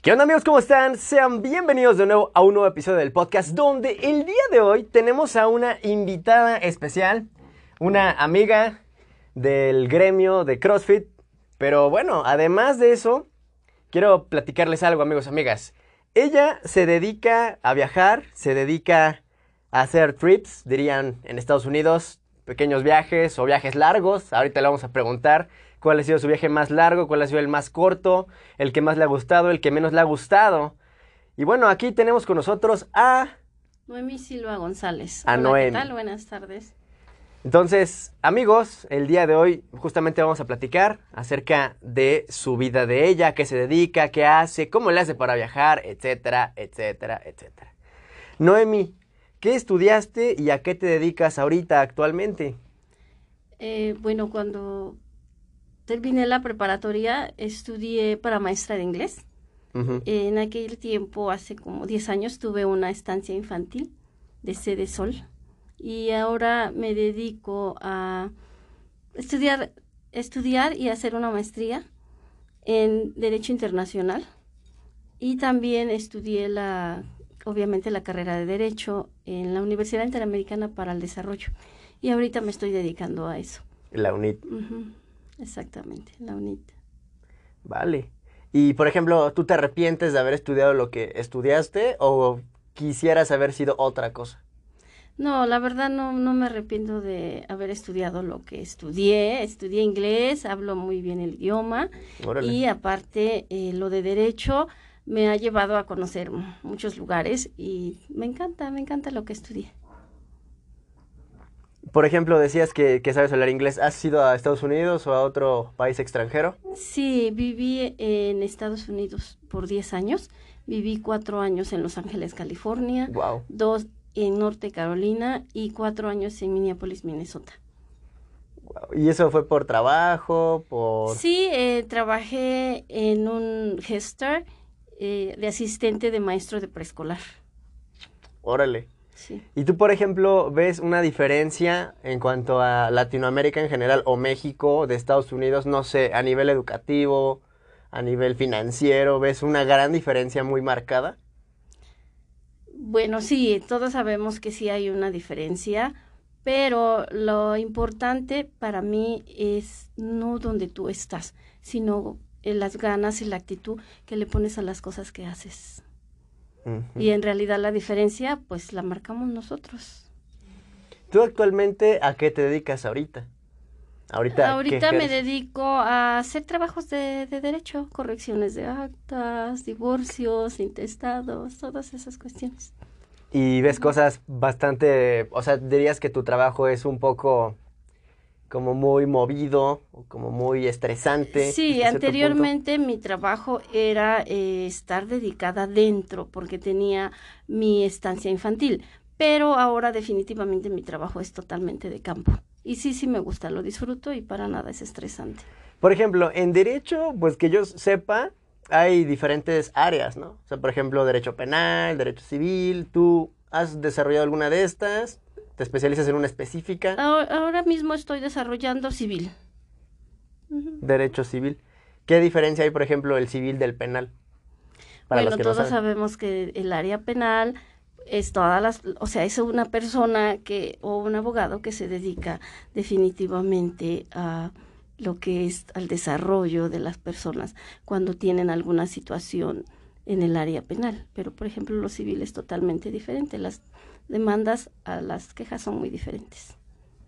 ¿Qué onda, amigos? ¿Cómo están? Sean bienvenidos de nuevo a un nuevo episodio del podcast, donde el día de hoy tenemos a una invitada especial, una amiga del gremio de CrossFit. Pero bueno, además de eso, quiero platicarles algo, amigos, amigas. Ella se dedica a viajar, se dedica a hacer trips, dirían en Estados Unidos, pequeños viajes o viajes largos. Ahorita le vamos a preguntar cuál ha sido su viaje más largo, cuál ha sido el más corto, el que más le ha gustado, el que menos le ha gustado. Y bueno, aquí tenemos con nosotros a Noemi Silva González. A Hola, Noemi. ¿qué tal? Buenas tardes. Entonces, amigos, el día de hoy justamente vamos a platicar acerca de su vida de ella, qué se dedica, qué hace, cómo le hace para viajar, etcétera, etcétera, etcétera. Noemi, ¿qué estudiaste y a qué te dedicas ahorita actualmente? Bueno, cuando terminé la preparatoria, estudié para maestra de inglés. Ujú. En aquel tiempo, hace como 10 años, tuve una estancia infantil de Sede Sol. Y ahora me dedico a estudiar y hacer una maestría en Derecho Internacional. Y también estudié obviamente la carrera de Derecho en la Universidad Interamericana para el Desarrollo. Y ahorita me estoy dedicando a eso. La UNIT. Ujú, exactamente, la UNIT. Vale. Y, por ejemplo, ¿tú te arrepientes de haber estudiado lo que estudiaste o quisieras haber sido otra cosa? No, la verdad no me arrepiento de haber estudiado lo que estudié. Estudié inglés, hablo muy bien el idioma. Órale. Y aparte, lo de Derecho me ha llevado a conocer muchos lugares y me encanta lo que estudié. Por ejemplo, decías que sabes hablar inglés. ¿Has ido a Estados Unidos o a otro país extranjero? Sí, viví en Estados Unidos por 10 años. Viví 4 años en Los Ángeles, California, Wow. 2 en Norte Carolina y 4 años en Minneapolis, Minnesota. ¿Y eso fue por trabajo, por...? Sí, trabajé en un Head Start de asistente de maestro de preescolar. Órale. Sí. ¿Y tú, por ejemplo, ves una diferencia en cuanto a Latinoamérica en general o México de Estados Unidos, no sé, a nivel educativo, a nivel financiero, ves una gran diferencia muy marcada? Bueno, sí, todos sabemos que sí hay una diferencia, pero lo importante para mí es no donde tú estás, sino en las ganas y la actitud que le pones a las cosas que haces. Ujú. Y en realidad la diferencia, pues la marcamos nosotros. ¿Tú actualmente a qué te dedicas ahorita? Ahorita ¿qué me ejerces? dedico a hacer trabajos de derecho, correcciones de actas, divorcios, intestados, todas esas cuestiones. Y ves cosas bastante, o sea, dirías que tu trabajo es un poco como muy movido, o como muy estresante Sí, hasta cierto punto. anteriormente mi trabajo era estar dedicada dentro porque tenía mi estancia infantil, pero ahora definitivamente mi trabajo es totalmente de campo. Y sí me gusta, lo disfruto y para nada es estresante. Por ejemplo, en derecho, pues que yo sepa, hay diferentes áreas, ¿no? O sea, por ejemplo, derecho penal, derecho civil. ¿Tú has desarrollado alguna de estas? ¿Te especializas en una específica? Ahora mismo estoy desarrollando civil. Ujú. Derecho civil. ¿Qué diferencia hay, por ejemplo, el civil del penal? Para los Bueno, que no todos saben. sabemos que el área penal es o sea, es una persona o un abogado que se dedica definitivamente a lo que es al desarrollo de las personas cuando tienen alguna situación en el área penal. Pero, por ejemplo, lo civil es totalmente diferente. Las demandas a las quejas son muy diferentes.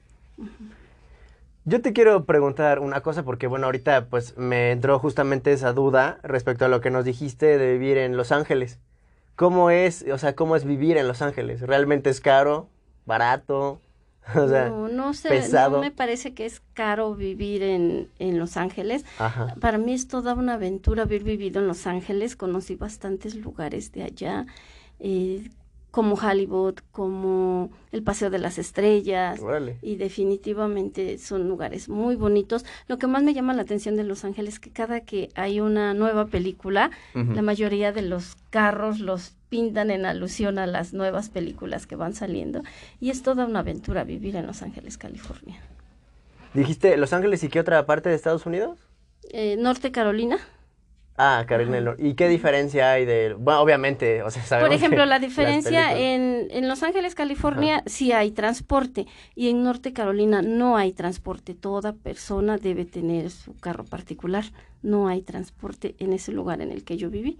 Yo te quiero preguntar una cosa porque, bueno, ahorita pues me entró justamente esa duda respecto a lo que nos dijiste de vivir en Los Ángeles. ¿Cómo es, o sea, cómo es vivir en Los Ángeles? ¿Realmente es caro? ¿Barato? O sea, No sé, no pesado. me parece que es caro vivir en Los Ángeles. Ajá. Para mí es toda una aventura haber vivido en Los Ángeles. Conocí bastantes lugares de allá, como Hollywood, como el Paseo de las Estrellas, Órale. y definitivamente son lugares muy bonitos. Lo que más me llama la atención de Los Ángeles es que cada que hay una nueva película, Ujú. la mayoría de los carros los pintan en alusión a las nuevas películas que van saliendo. Y es toda una aventura vivir en Los Ángeles, California. ¿Dijiste Los Ángeles y qué otra parte de Estados Unidos? Norte Carolina. Ah, Carolina del Norte. ¿Y qué diferencia hay de...? Bueno, obviamente, o sea, sabemos Por ejemplo, que la las diferencia películas... en Los Ángeles, California, sí hay transporte y en Norte Carolina no hay transporte. Toda persona debe tener su carro particular. No hay transporte en ese lugar en el que yo viví.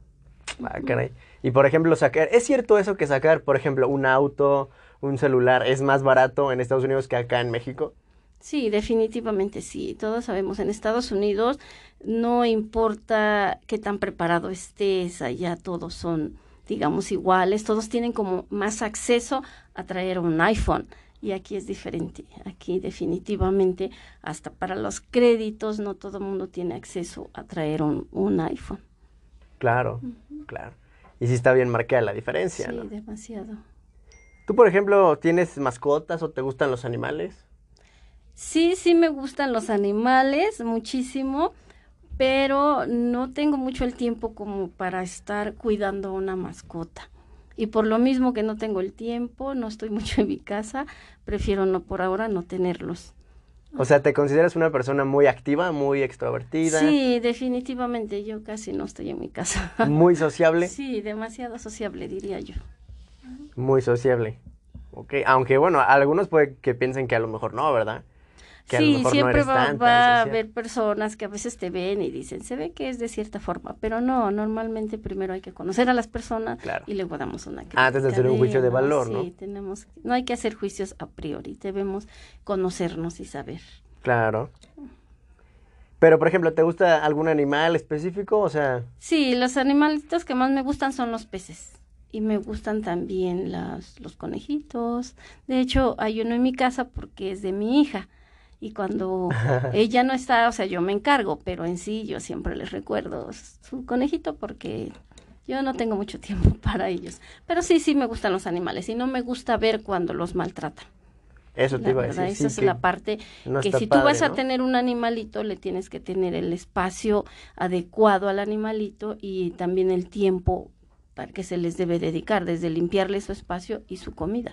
Ah, caray. Y por ejemplo, sacar... ¿Es cierto eso que sacar, por ejemplo, un auto, un celular, es más barato en Estados Unidos que acá en México? Sí, definitivamente sí. Todos sabemos, en Estados Unidos no importa qué tan preparado estés, allá todos son, digamos, iguales, todos tienen como más acceso a traer un iPhone. Y aquí es diferente. Aquí definitivamente, hasta para los créditos, no todo el mundo tiene acceso a traer un iPhone. Claro, claro. Y sí está bien marcada la diferencia, Sí, ¿no? demasiado. ¿Tú, por ejemplo, tienes mascotas o te gustan los animales? Sí, sí me gustan los animales muchísimo, pero no tengo mucho el tiempo como para estar cuidando una mascota. Y por lo mismo que no tengo el tiempo, no estoy mucho en mi casa, prefiero no por ahora no tenerlos. O sea, ¿te consideras una persona muy activa, muy extrovertida, Sí, definitivamente, yo casi no estoy en mi casa. muy sociable? Sí, demasiado sociable, diría yo. Muy sociable. Ok, aunque bueno, algunos puede que piensen que a lo mejor no, ¿verdad? Que a lo Sí, mejor no siempre eres tan va a social. haber personas que a veces te ven y dicen, se ve que es de cierta forma, pero no, normalmente primero hay que conocer a las personas Claro. y luego damos una Antes de crítica hacer un juicio de ellos. valor, ¿no? Sí, no hay que hacer juicios a priori, debemos conocernos y saber. Claro. Pero, por ejemplo, ¿te gusta algún animal específico? O sea, Sí, los animalitos que más me gustan son los peces. Y me gustan también los conejitos. De hecho, hay uno en mi casa porque es de mi hija. Y cuando ella no está, o sea, yo me encargo, pero en sí yo siempre les recuerdo su conejito porque yo no tengo mucho tiempo para ellos. Pero sí, sí me gustan los animales y no me gusta ver cuando los maltratan. eso te La iba a verdad, decir, esa sí, es que la parte no que está si tú vas padre, a ¿no? tener un animalito, le tienes que tener el espacio adecuado al animalito y también el tiempo para que se les debe dedicar, desde limpiarle su espacio y su comida.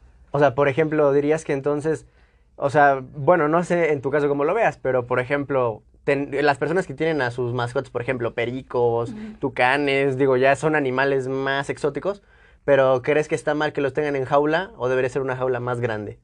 O sea, por ejemplo, dirías que entonces, o sea, bueno, no sé en tu caso cómo lo veas, pero por ejemplo, las personas que tienen a sus mascotas, por ejemplo, pericos, tucanes, digo, ya son animales más exóticos, pero ¿crees que está mal que los tengan en jaula o debería ser una jaula más grande?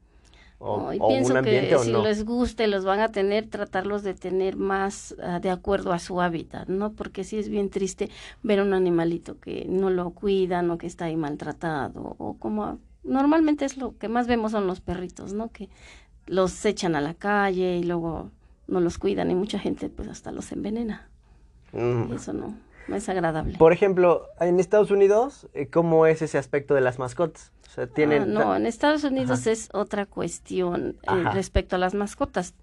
Y O un pienso ambiente que o si no. les guste, los van a tener, tratarlos de tener más de acuerdo a su hábitat, ¿no? Porque sí es bien triste ver un animalito que no lo cuidan o que está ahí maltratado, o como normalmente es lo que más vemos son los perritos, ¿no? Que los echan a la calle y luego no los cuidan y mucha gente pues hasta los envenena. Mm. Y eso no, no es agradable. Por ejemplo, en Estados Unidos, ¿cómo es ese aspecto de las mascotas? O sea, tienen... No, en Estados Unidos Ajá, es otra cuestión ajá. respecto a las mascotas.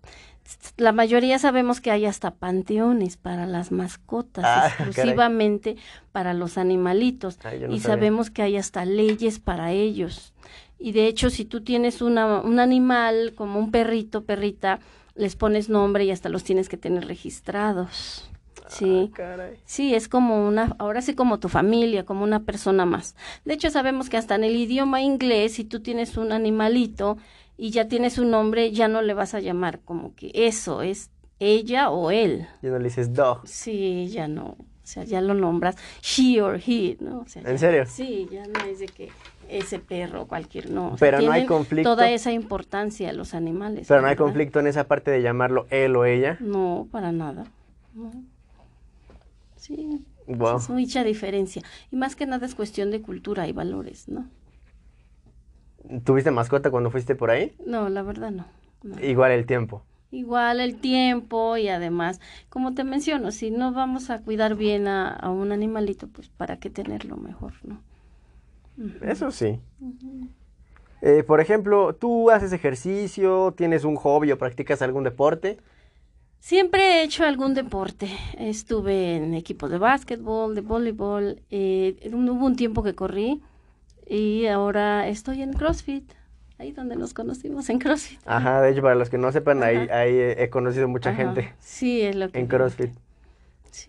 La mayoría sabemos que hay hasta panteones para las mascotas, Ah, caray. exclusivamente para los animalitos. Ay, yo no Y sabía. sabemos que hay hasta leyes para ellos. Y de hecho, si tú tienes un animal como un perrito, perrita, les pones nombre y hasta los tienes que tener registrados. Sí. Ah, caray. Sí, es como ahora sí como tu familia, como una persona más. De hecho, sabemos que hasta en el idioma inglés, si tú tienes un animalito y ya tienes un nombre, ya no le vas a llamar como que eso es ella o él. Y no le dices dog. Sí, ya no, o sea, ya lo nombras she or he, ¿no? O sea, ¿En serio? Sí, ya no es de que ese perro, cualquier, no. O sea, Pero no hay tienen conflicto. toda esa importancia los animales. Pero la no hay verdad. conflicto en esa parte de llamarlo él o ella. No, para nada. No. Sí, Wow. es mucha diferencia. Y más que nada es cuestión de cultura y valores, ¿no? ¿Tuviste mascota cuando fuiste por ahí? No, la verdad no. No. Igual el tiempo. Igual el tiempo y además, como te menciono, si no vamos a cuidar bien a un animalito, pues para qué tenerlo mejor, ¿no? Eso sí. Por ejemplo, ¿tú haces ejercicio? ¿Tienes un hobby o practicas algún deporte? Siempre he hecho algún deporte. Estuve en equipos de básquetbol, de voleibol. Hubo un tiempo que corrí y ahora estoy en CrossFit. Ahí donde nos conocimos, en CrossFit. Ajá, de hecho, para los que no sepan, Ajá. ahí he conocido mucha Ajá. gente Sí, es lo que en digo. CrossFit. Sí.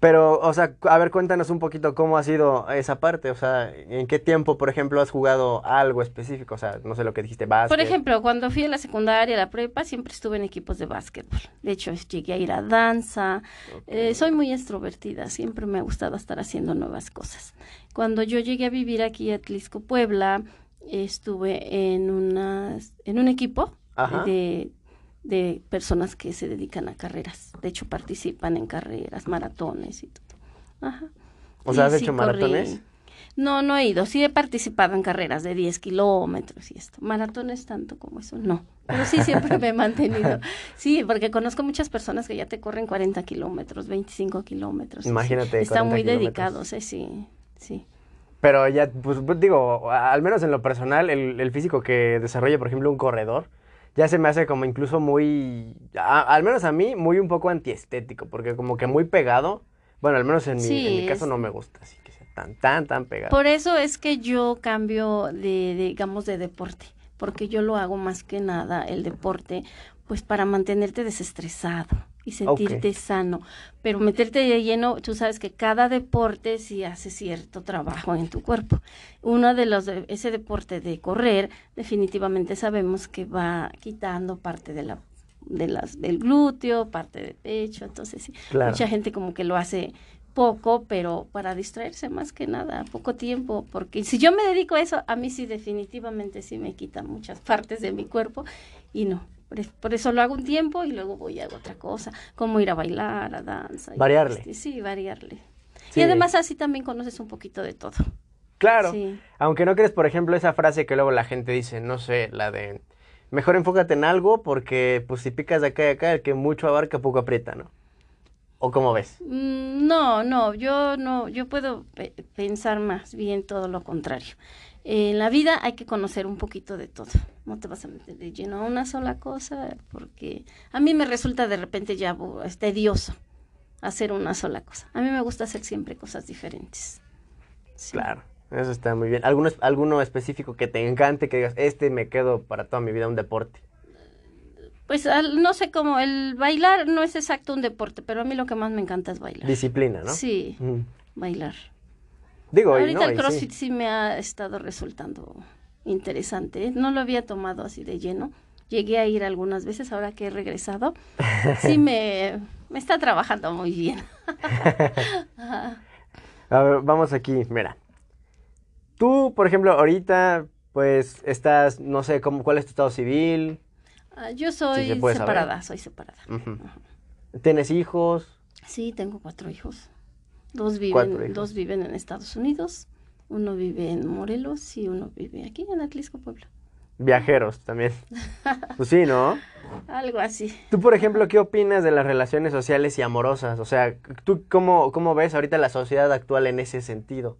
Pero, o sea, a ver, cuéntanos un poquito cómo ha sido esa parte, o sea, ¿en qué tiempo, por ejemplo, has jugado algo específico? O sea, no sé lo que dijiste, Por básquet. ejemplo, cuando fui a la secundaria, a la prepa, siempre estuve en equipos de básquetbol. De hecho, llegué a ir a danza. Ok. Soy muy extrovertida, siempre me ha gustado estar haciendo nuevas cosas. Cuando yo llegué a vivir aquí a Tlisco, Puebla, estuve en un equipo Ajá. de personas que se dedican a carreras. De hecho, participan en carreras, maratones y todo. Ajá. O sea, Y ¿has sí hecho maratones? corrí. No, no he ido. Sí he participado en carreras de 10 kilómetros y esto. Maratones tanto como eso, no. Pero sí siempre me he mantenido. Sí, porque conozco muchas personas que ya te corren 40 kilómetros, 25 kilómetros. Y sí, Imagínate, están 40 muy kilómetros. dedicados, sí, sí. Pero ya, pues digo, al menos en lo personal, el físico que desarrolla, por ejemplo, un corredor, ya se me hace como incluso muy, al menos a mí, muy un poco antiestético, porque como que muy pegado, bueno, al menos en mi Sí, caso no me gusta, así que sea tan pegado. por eso es que yo cambio digamos, de deporte, porque yo lo hago más que nada, el deporte, pues para mantenerte desestresado y Ok, sentirte sano, pero meterte de lleno, tú sabes que cada deporte sí hace cierto trabajo en tu cuerpo. Uno de ese deporte de correr, definitivamente sabemos que va quitando parte del glúteo, parte del pecho, entonces sí, claro. mucha gente como que lo hace poco, pero para distraerse más que nada, poco tiempo, porque si yo me dedico a eso, a mí sí definitivamente sí me quita muchas partes de mi cuerpo y no. Por eso lo hago un tiempo y luego voy a hacer otra cosa, como ir a bailar, a danza, Variarle. sí, variarle. Y Sí, además así también conoces un poquito de todo. claro. Sí. Aunque no crees, por ejemplo, esa frase que luego la gente dice, no sé, la de, mejor enfócate en algo porque, pues, si picas de acá y acá, el que mucho abarca, poco aprieta, ¿no? ¿O cómo ves? No, yo puedo pensar más bien todo lo contrario. En la vida hay que conocer un poquito de todo. No te vas a meter de lleno a una sola cosa porque a mí me resulta de repente ya es tedioso hacer una sola cosa. A mí me gusta hacer siempre cosas diferentes. Sí. Claro, eso está muy bien. ¿Alguno específico que te encante, que digas, este me quedo para toda mi vida, un deporte? Pues no sé cómo, el bailar no es exacto un deporte, pero a mí lo que más me encanta es bailar. Disciplina, ¿no? Sí, Ujú. bailar. Digo, y Ahorita no, el y sí. CrossFit sí me ha estado resultando interesante, ¿eh? No lo había tomado así de lleno. Llegué a ir algunas veces, ahora que he regresado. Sí me está trabajando muy bien. Ajá. A ver, vamos aquí, mira. Tú, por ejemplo, ahorita, pues, estás, no sé, ¿cuál es tu estado civil? Yo Si se soy puede saber. separada, soy separada. Ujú. Ajá. ¿Tienes hijos? Sí, tengo 4 hijos. 4 Dos hijos. viven en Estados Unidos, uno vive en Morelos y uno vive aquí en Atlisco, Puebla. Viajeros también. Pues sí, ¿no? Algo así. Tú, por ejemplo, Ajá. ¿qué opinas de las relaciones sociales y amorosas? O sea, ¿tú cómo ves ahorita la sociedad actual en ese sentido?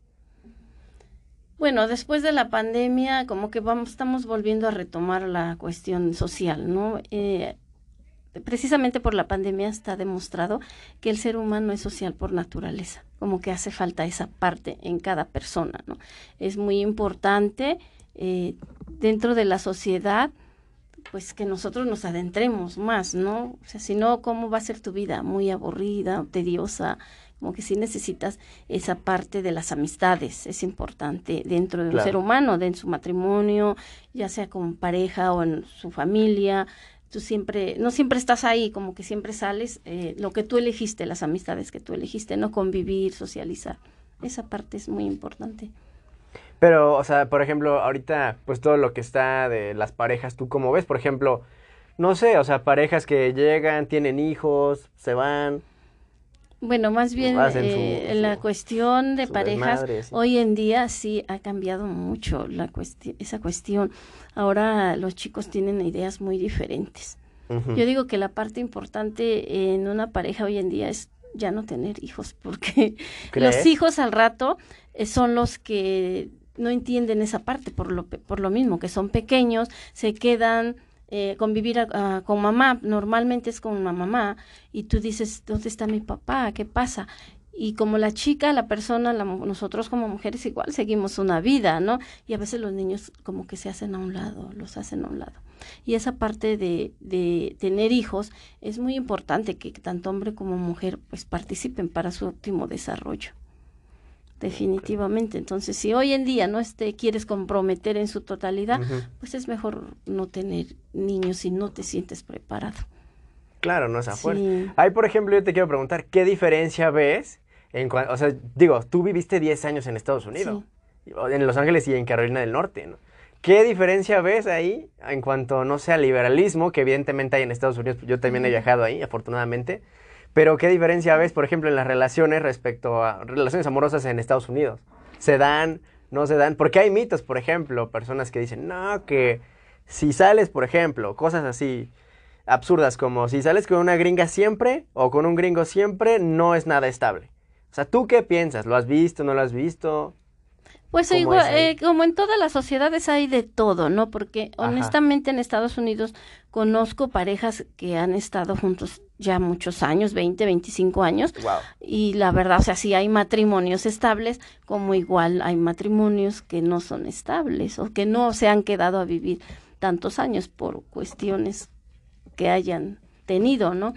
Bueno, después de la pandemia, como que estamos volviendo a retomar la cuestión social, ¿no? Precisamente por la pandemia está demostrado que el ser humano es social por naturaleza, como que hace falta esa parte en cada persona, ¿no? Es muy importante dentro de la sociedad, pues que nosotros nos adentremos más, ¿no? O sea, si no, ¿cómo va a ser tu vida? Muy aburrida, tediosa, como que sí necesitas esa parte de las amistades, es importante dentro de un ser Claro. humano, de en su matrimonio, ya sea con pareja o en su familia. Tú siempre, no siempre estás ahí, como que siempre sales, lo que tú elegiste, las amistades que tú elegiste, no convivir, socializar. Esa parte es muy importante. Pero, o sea, por ejemplo, ahorita, pues todo lo que está de las parejas, ¿tú cómo ves? Por ejemplo, no sé, o sea, parejas que llegan, tienen hijos, se van, Bueno, más bien hacen su, en la su, cuestión de su parejas, desmadre, así. hoy en día sí ha cambiado mucho esa cuestión. Ahora los chicos tienen ideas muy diferentes. Ujú. Yo digo que la parte importante en una pareja hoy en día es ya no tener hijos, porque los ¿Crees? hijos al rato son los que no entienden esa parte por lo mismo, que son pequeños, se quedan convivir con mamá, normalmente es con una mamá, y tú dices, ¿dónde está mi papá? ¿Qué pasa? Y como la chica, la persona, nosotros como mujeres igual seguimos una vida, ¿no? Y a veces los niños como que se hacen a un lado, los hacen a un lado. Y esa parte de tener hijos es muy importante, que tanto hombre como mujer pues participen para su óptimo desarrollo. Definitivamente. Entonces, si hoy en día no quieres comprometer en su totalidad, pues es mejor no tener niños si no te sientes preparado. Claro, no es a fuerza. Sí. Ahí, por ejemplo, yo te quiero preguntar, ¿qué diferencia ves? O sea, digo, tú viviste 10 años en Estados Unidos, en Los Ángeles y en Carolina del Norte, ¿no? ¿Qué diferencia ves ahí en cuanto, no sé, al liberalismo, que evidentemente hay en Estados Unidos? Yo también he viajado ahí, afortunadamente. Pero ¿qué diferencia ves, por ejemplo, en las relaciones respecto a relaciones amorosas en Estados Unidos? ¿Se dan? ¿No se dan? Porque hay mitos, por ejemplo, personas que dicen, no, que si sales, por ejemplo, cosas así absurdas como si sales con una gringa siempre o con un gringo siempre, no es nada estable. O sea, ¿tú qué piensas? ¿Lo has visto? ¿No lo has visto? Pues igual, como en todas las sociedades hay de todo, ¿no? Porque honestamente en Estados Unidos conozco parejas que han estado juntos ya muchos años, 20, 25 años. Wow. Y la verdad, o sea, sí hay matrimonios estables, como igual hay matrimonios que no son estables o que no se han quedado a vivir tantos años por cuestiones que hayan tenido, ¿no?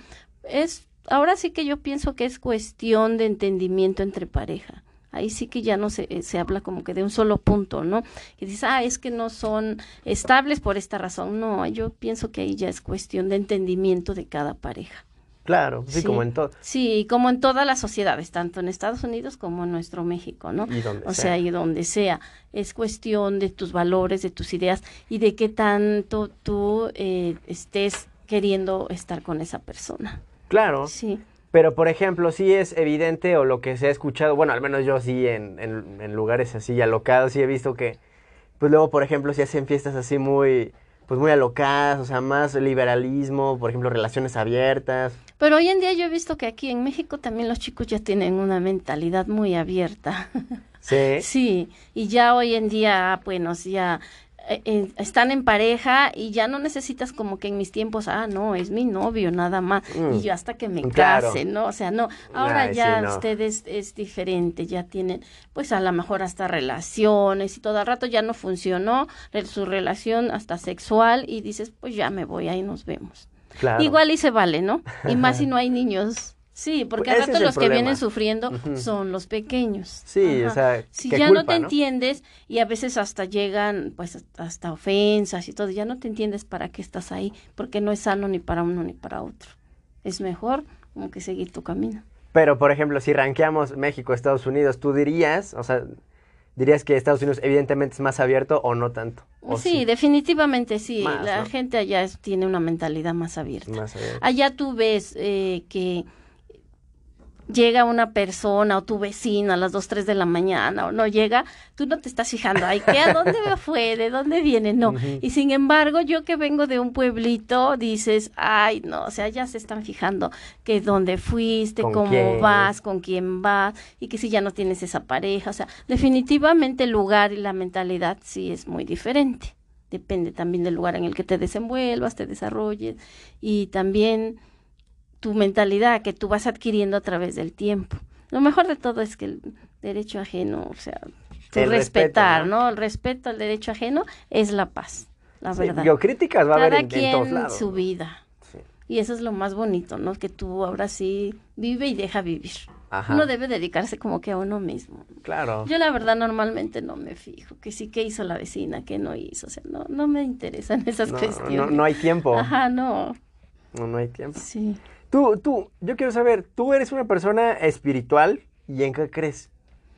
Ahora sí que yo pienso que es cuestión de entendimiento entre pareja. Ahí sí que ya no se habla como que de un solo punto, ¿no? Y dices, es que no son estables por esta razón. No, yo pienso que ahí ya es cuestión de entendimiento de cada pareja. Claro, sí, como en todo. Sí, como en todas las sociedades, tanto en Estados Unidos como en nuestro México, ¿no? Y donde o sea, y donde sea. Es cuestión de tus valores, de tus ideas y de qué tanto tú estés queriendo estar con esa persona. Claro. Sí. Pero, por ejemplo, sí es evidente, o lo que se ha escuchado, bueno, al menos yo sí en lugares así alocados, sí he visto que, pues luego, por ejemplo, si hacen fiestas así muy alocadas, o sea, más liberalismo, por ejemplo, relaciones abiertas. Pero hoy en día yo he visto que aquí en México también los chicos ya tienen una mentalidad muy abierta. Sí. Sí, y ya hoy en día, bueno, ya están en pareja y ya no necesitas como que en mis tiempos, no, es mi novio nada más, y yo hasta que me case, ¿no? O sea, no, ahora ya sí, no. Ustedes es diferente, ya tienen, pues a lo mejor hasta relaciones y todo el rato ya no funcionó su relación hasta sexual y dices, pues ya me voy, ahí nos vemos. Claro. Igual y se vale, ¿no? Y más si no hay niños. Sí, porque al rato los que vienen sufriendo son los pequeños. Sí, o sea, si ya culpa, no te entiendes y a veces hasta llegan pues hasta ofensas y todo, ya no te entiendes para qué estás ahí, porque no es sano ni para uno ni para otro. Es mejor como que seguir tu camino. Pero, por ejemplo, si rankeamos México, Estados Unidos, ¿tú dirías que Estados Unidos evidentemente es más abierto o no tanto? ¿O sí, definitivamente sí. Más, la ¿no? gente allá tiene una mentalidad más abierta. Más abierta. Allá tú ves que llega una persona o tu vecino a las 2, 3 de la mañana o no llega, tú no te estás fijando, ¿a dónde fue? ¿De dónde viene? No. Y sin embargo, yo que vengo de un pueblito, dices, no, o sea, ya se están fijando que dónde fuiste, cómo vas, con quién vas, y que si ya no tienes esa pareja, o sea, definitivamente el lugar y la mentalidad sí es muy diferente. Depende también del lugar en el que te desenvuelvas, te desarrolles, y también tu mentalidad que tú vas adquiriendo a través del tiempo. Lo mejor de todo es que el derecho ajeno, o sea, respetar, respeto, ¿no? El respeto al derecho ajeno es la paz, la verdad. Críticas va a haber en todos lados. Cada quien su vida. Sí. Y eso es lo más bonito, ¿no? Que tú ahora sí vive y deja vivir. Ajá. Uno debe dedicarse como que a uno mismo. Claro. Yo la verdad normalmente no me fijo, que sí, qué hizo la vecina, qué no hizo, o sea, no me interesan esas cuestiones. No hay tiempo. Ajá, no. No hay tiempo. Sí. Yo quiero saber, ¿tú eres una persona espiritual y en qué crees?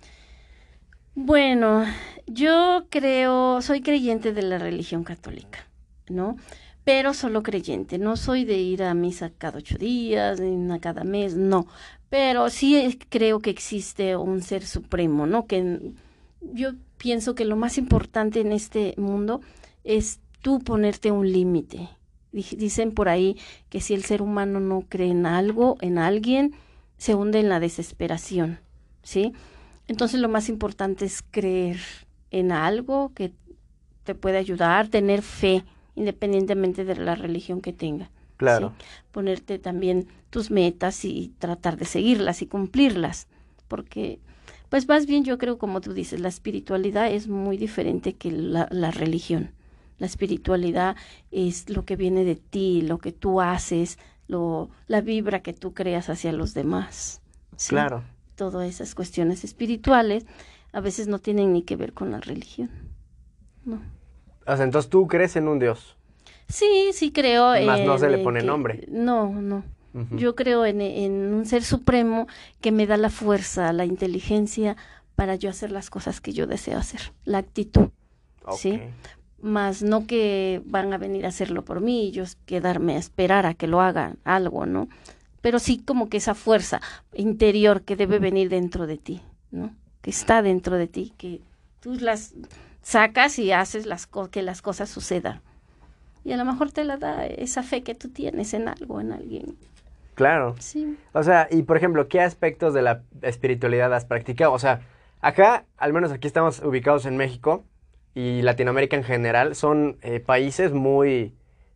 Bueno, yo soy creyente de la religión católica, ¿no? Pero solo creyente, no soy de ir a misa cada 8 días, ni cada mes, no. Pero sí creo que existe un ser supremo, ¿no? Que yo pienso que lo más importante en este mundo es tú ponerte un límite. Dicen por ahí que si el ser humano no cree en algo, en alguien, se hunde en la desesperación, ¿sí? Entonces lo más importante es creer en algo que te puede ayudar, tener fe, independientemente de la religión que tenga. Claro. ¿Sí? Ponerte también tus metas y tratar de seguirlas y cumplirlas, porque pues más bien yo creo, como tú dices, la espiritualidad es muy diferente que la religión. La espiritualidad es lo que viene de ti, lo que tú haces, la vibra que tú creas hacia los demás. ¿Sí? Claro. Todas esas cuestiones espirituales a veces no tienen ni que ver con la religión. No. O sea, entonces tú crees en un Dios. Sí creo Más no se le en pone nombre. No. Ujú. Yo creo en un ser supremo que me da la fuerza, la inteligencia para yo hacer las cosas que yo deseo hacer, la actitud, ¿sí? Ok. Más no que van a venir a hacerlo por mí y yo quedarme a esperar a que lo hagan algo, ¿no? Pero sí como que esa fuerza interior que debe venir dentro de ti, ¿no? Que está dentro de ti, que tú las sacas y haces que las cosas sucedan. Y a lo mejor te la da esa fe que tú tienes en algo, en alguien. Claro. Sí. O sea, y por ejemplo, ¿qué aspectos de la espiritualidad has practicado? O sea, acá, al menos aquí estamos ubicados en México y Latinoamérica en general, son países muy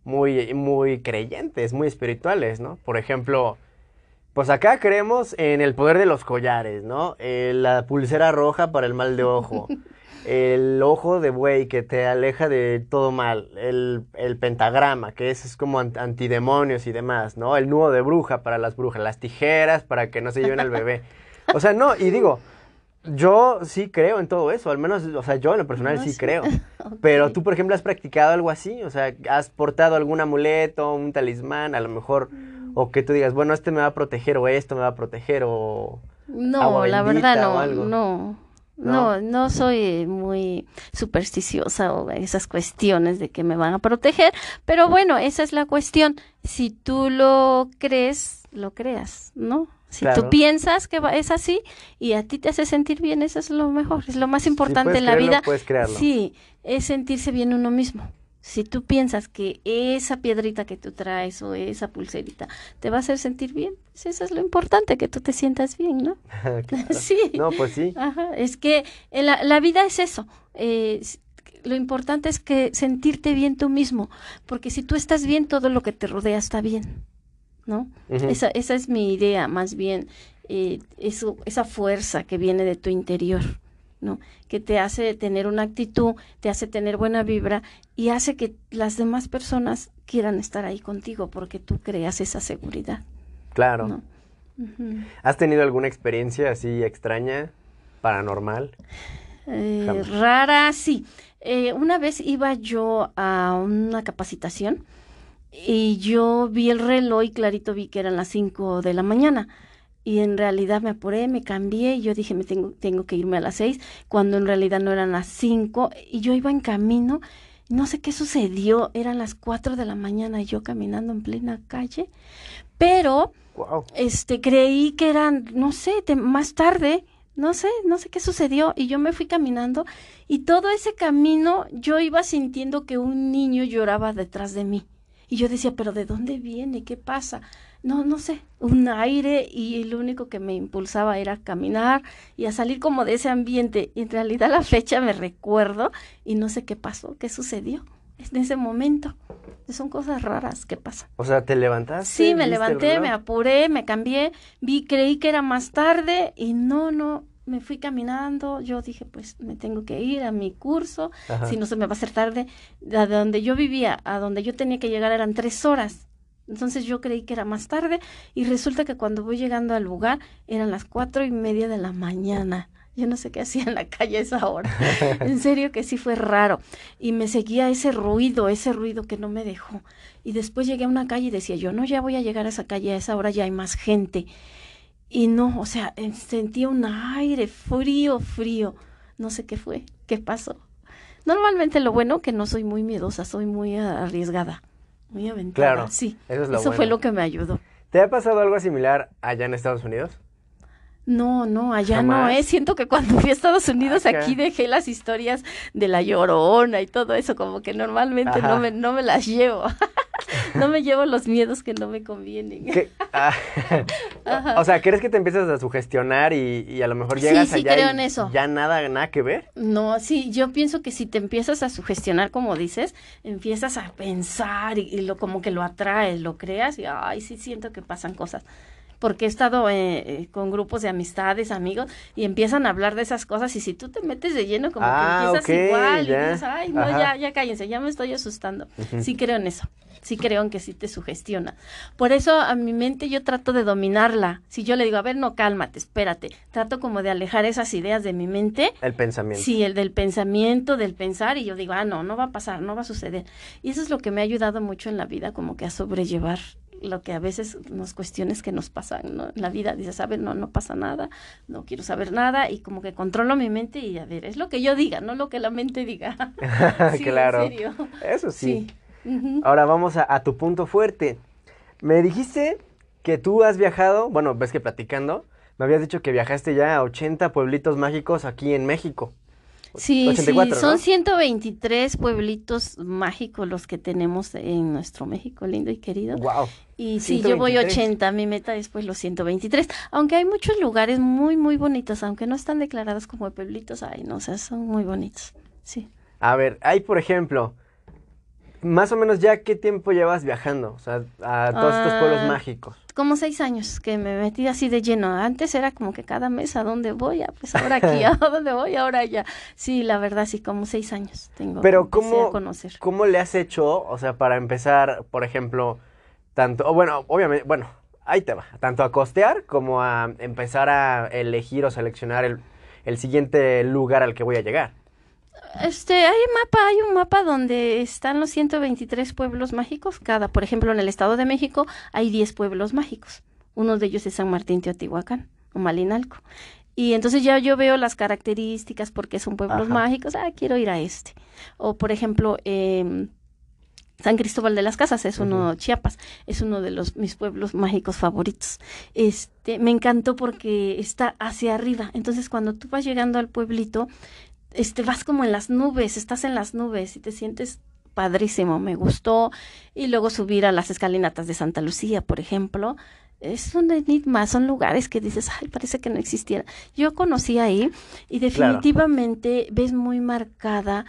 creyentes, muy espirituales, ¿no? Por ejemplo, pues acá creemos en el poder de los collares, ¿no? La pulsera roja para el mal de ojo. El ojo de buey que te aleja de todo mal, el pentagrama, que es como antidemonios y demás, ¿no? El nudo de bruja para las brujas, las tijeras para que no se lleven al bebé. O sea, no, y digo, yo sí creo en todo eso, al menos, o sea, yo en lo personal No, sí sí. creo. Ok. Pero tú, por ejemplo, ¿has practicado algo así? O sea, ¿has portado algún amuleto, un talismán, a lo mejor, o que tú digas, bueno, este me va a proteger, o esto me va a proteger, o agua No, la verdad bendita o no, algo? no soy muy supersticiosa o esas cuestiones de que me van a proteger, pero bueno, esa es la cuestión. Si tú lo crees, lo creas, ¿no? Si Claro. tú piensas que es así y a ti te hace sentir bien, eso es lo mejor, es lo más importante puedes en la creerlo, vida. puedes crearlo. Sí, es sentirse bien uno mismo. Si tú piensas que esa piedrita que tú traes o esa pulserita te va a hacer sentir bien, pues eso es lo importante, que tú te sientas bien, ¿no? Claro. Sí. No, pues sí. Ajá, es que la vida es eso. Lo importante es que sentirte bien tú mismo, porque si tú estás bien, todo lo que te rodea está bien, ¿no? Ujú. Esa es mi idea, más bien, esa fuerza que viene de tu interior, ¿no? Que te hace tener una actitud, te hace tener buena vibra y hace que las demás personas quieran estar ahí contigo porque tú creas esa seguridad, Claro. ¿no? Ujú. ¿Has tenido alguna experiencia así extraña, paranormal? Jamás. Rara, sí. Una vez iba yo a una capacitación y yo vi el reloj y clarito vi que eran las 5 de la mañana. Y en realidad me apuré, me cambié y yo dije, tengo que irme a las 6, cuando en realidad no eran las 5. Y yo iba en camino, no sé qué sucedió, eran las 4 de la mañana y yo caminando en plena calle. Pero Wow. creí que eran, no sé, más tarde, no sé qué sucedió y yo me fui caminando y todo ese camino yo iba sintiendo que un niño lloraba detrás de mí y yo decía, pero ¿de dónde viene? ¿Qué pasa? No sé, un aire y lo único que me impulsaba era caminar y a salir como de ese ambiente. Y en realidad la fecha me recuerdo y no sé qué pasó, qué sucedió en ese momento. Son cosas raras que pasan. O sea, ¿te levantaste? Sí, me ¿viste el levanté, reloj? me apuré, me cambié, creí que era más tarde y no, me fui caminando. Yo dije, pues me tengo que ir a mi curso, Ajá. si no se me va a hacer tarde. De donde yo vivía a donde yo tenía que llegar eran 3 horas. Entonces yo creí que era más tarde y resulta que cuando voy llegando al lugar eran las 4:30 de la mañana. Yo no sé qué hacía en la calle a esa hora. En serio que sí fue raro. Y me seguía ese ruido que no me dejó. Y después llegué a una calle y decía yo, no, ya voy a llegar a esa calle, a esa hora ya hay más gente. Y no, o sea, sentía un aire frío. No sé qué fue, qué pasó. Normalmente lo bueno que no soy muy miedosa, soy muy arriesgada, muy aventada. Claro, Sí, eso es lo fue bueno. lo que me ayudó. ¿Te ha pasado algo similar allá en Estados Unidos? No, allá ¿Jamás? no, siento que cuando fui a Estados Unidos Acá. aquí dejé las historias de La Llorona y todo eso, como que normalmente Ajá. no me las llevo. No me llevo los miedos que no me convienen. ¿Qué? O sea, ¿crees que te empiezas a sugestionar y a lo mejor Sí, llegas sí, allá creo y en eso. ya nada que ver? No, sí, yo pienso que si te empiezas a sugestionar, como dices, empiezas a pensar y como que lo atraes, lo creas y ay, sí siento que pasan cosas. porque he estado con grupos de amistades, amigos, y empiezan a hablar de esas cosas, y si tú te metes de lleno, como que empiezas igual, ya. y dices, ay, no, ya cállense, ya me estoy asustando. Sí creo en eso. Sí creo en que sí te sugestiona. Por eso a mi mente yo trato de dominarla. Si yo le digo, a ver, no, cálmate, espérate. Trato como de alejar esas ideas de mi mente. El pensamiento. Sí, el del pensamiento, del pensar, y yo digo, no va a pasar, no va a suceder. Y eso es lo que me ha ayudado mucho en la vida, como que a sobrellevar lo que a veces nos cuestiones que nos pasan, ¿no? En la vida dices, a ver, no pasa nada, no quiero saber nada, y como que controlo mi mente y a ver, es lo que yo diga, no lo que la mente diga. Sí, claro. en serio. Eso sí. Uh-huh. Ahora vamos a tu punto fuerte. Me dijiste que tú has viajado, bueno, ves que platicando, me habías dicho que viajaste ya a 80 pueblitos mágicos aquí en México. Sí, 84, son ¿no? 123 pueblitos mágicos los que tenemos en nuestro México lindo y querido. Wow. Y sí, yo voy 80, mi meta es pues los 123, aunque hay muchos lugares muy, muy bonitos, aunque no están declarados como pueblitos, no, o sea, son muy bonitos, sí. A ver, hay por ejemplo, más o menos ya qué tiempo llevas viajando, o sea, a todos estos pueblos mágicos. Como 6 años que me metí así de lleno. Antes era como que cada mes a dónde voy, pues ahora aquí, a dónde voy, ahora allá. Sí, la verdad, sí, como 6 años tengo. Pero a conocer. ¿cómo le has hecho, o sea, para empezar, por ejemplo, tanto, bueno, obviamente, bueno, ahí te va, tanto a costear como a empezar a elegir o seleccionar el siguiente lugar al que voy a llegar? Hay un mapa donde están los 123 pueblos mágicos. Por ejemplo, en el Estado de México hay 10 pueblos mágicos. Uno de ellos es San Martín Teotihuacán o Malinalco. Y entonces ya yo veo las características porque son pueblos mágicos. Quiero ir a este. O, por ejemplo, San Cristóbal de las Casas es uno, Chiapas, es uno de mis pueblos mágicos favoritos. Me encantó porque está hacia arriba. Entonces, cuando tú vas llegando al pueblito, vas como en las nubes, estás en las nubes y te sientes padrísimo, me gustó. Y luego subir a las escalinatas de Santa Lucía, por ejemplo, es un enigma, son lugares que dices, parece que no existiera. Yo conocí ahí y definitivamente ves muy marcada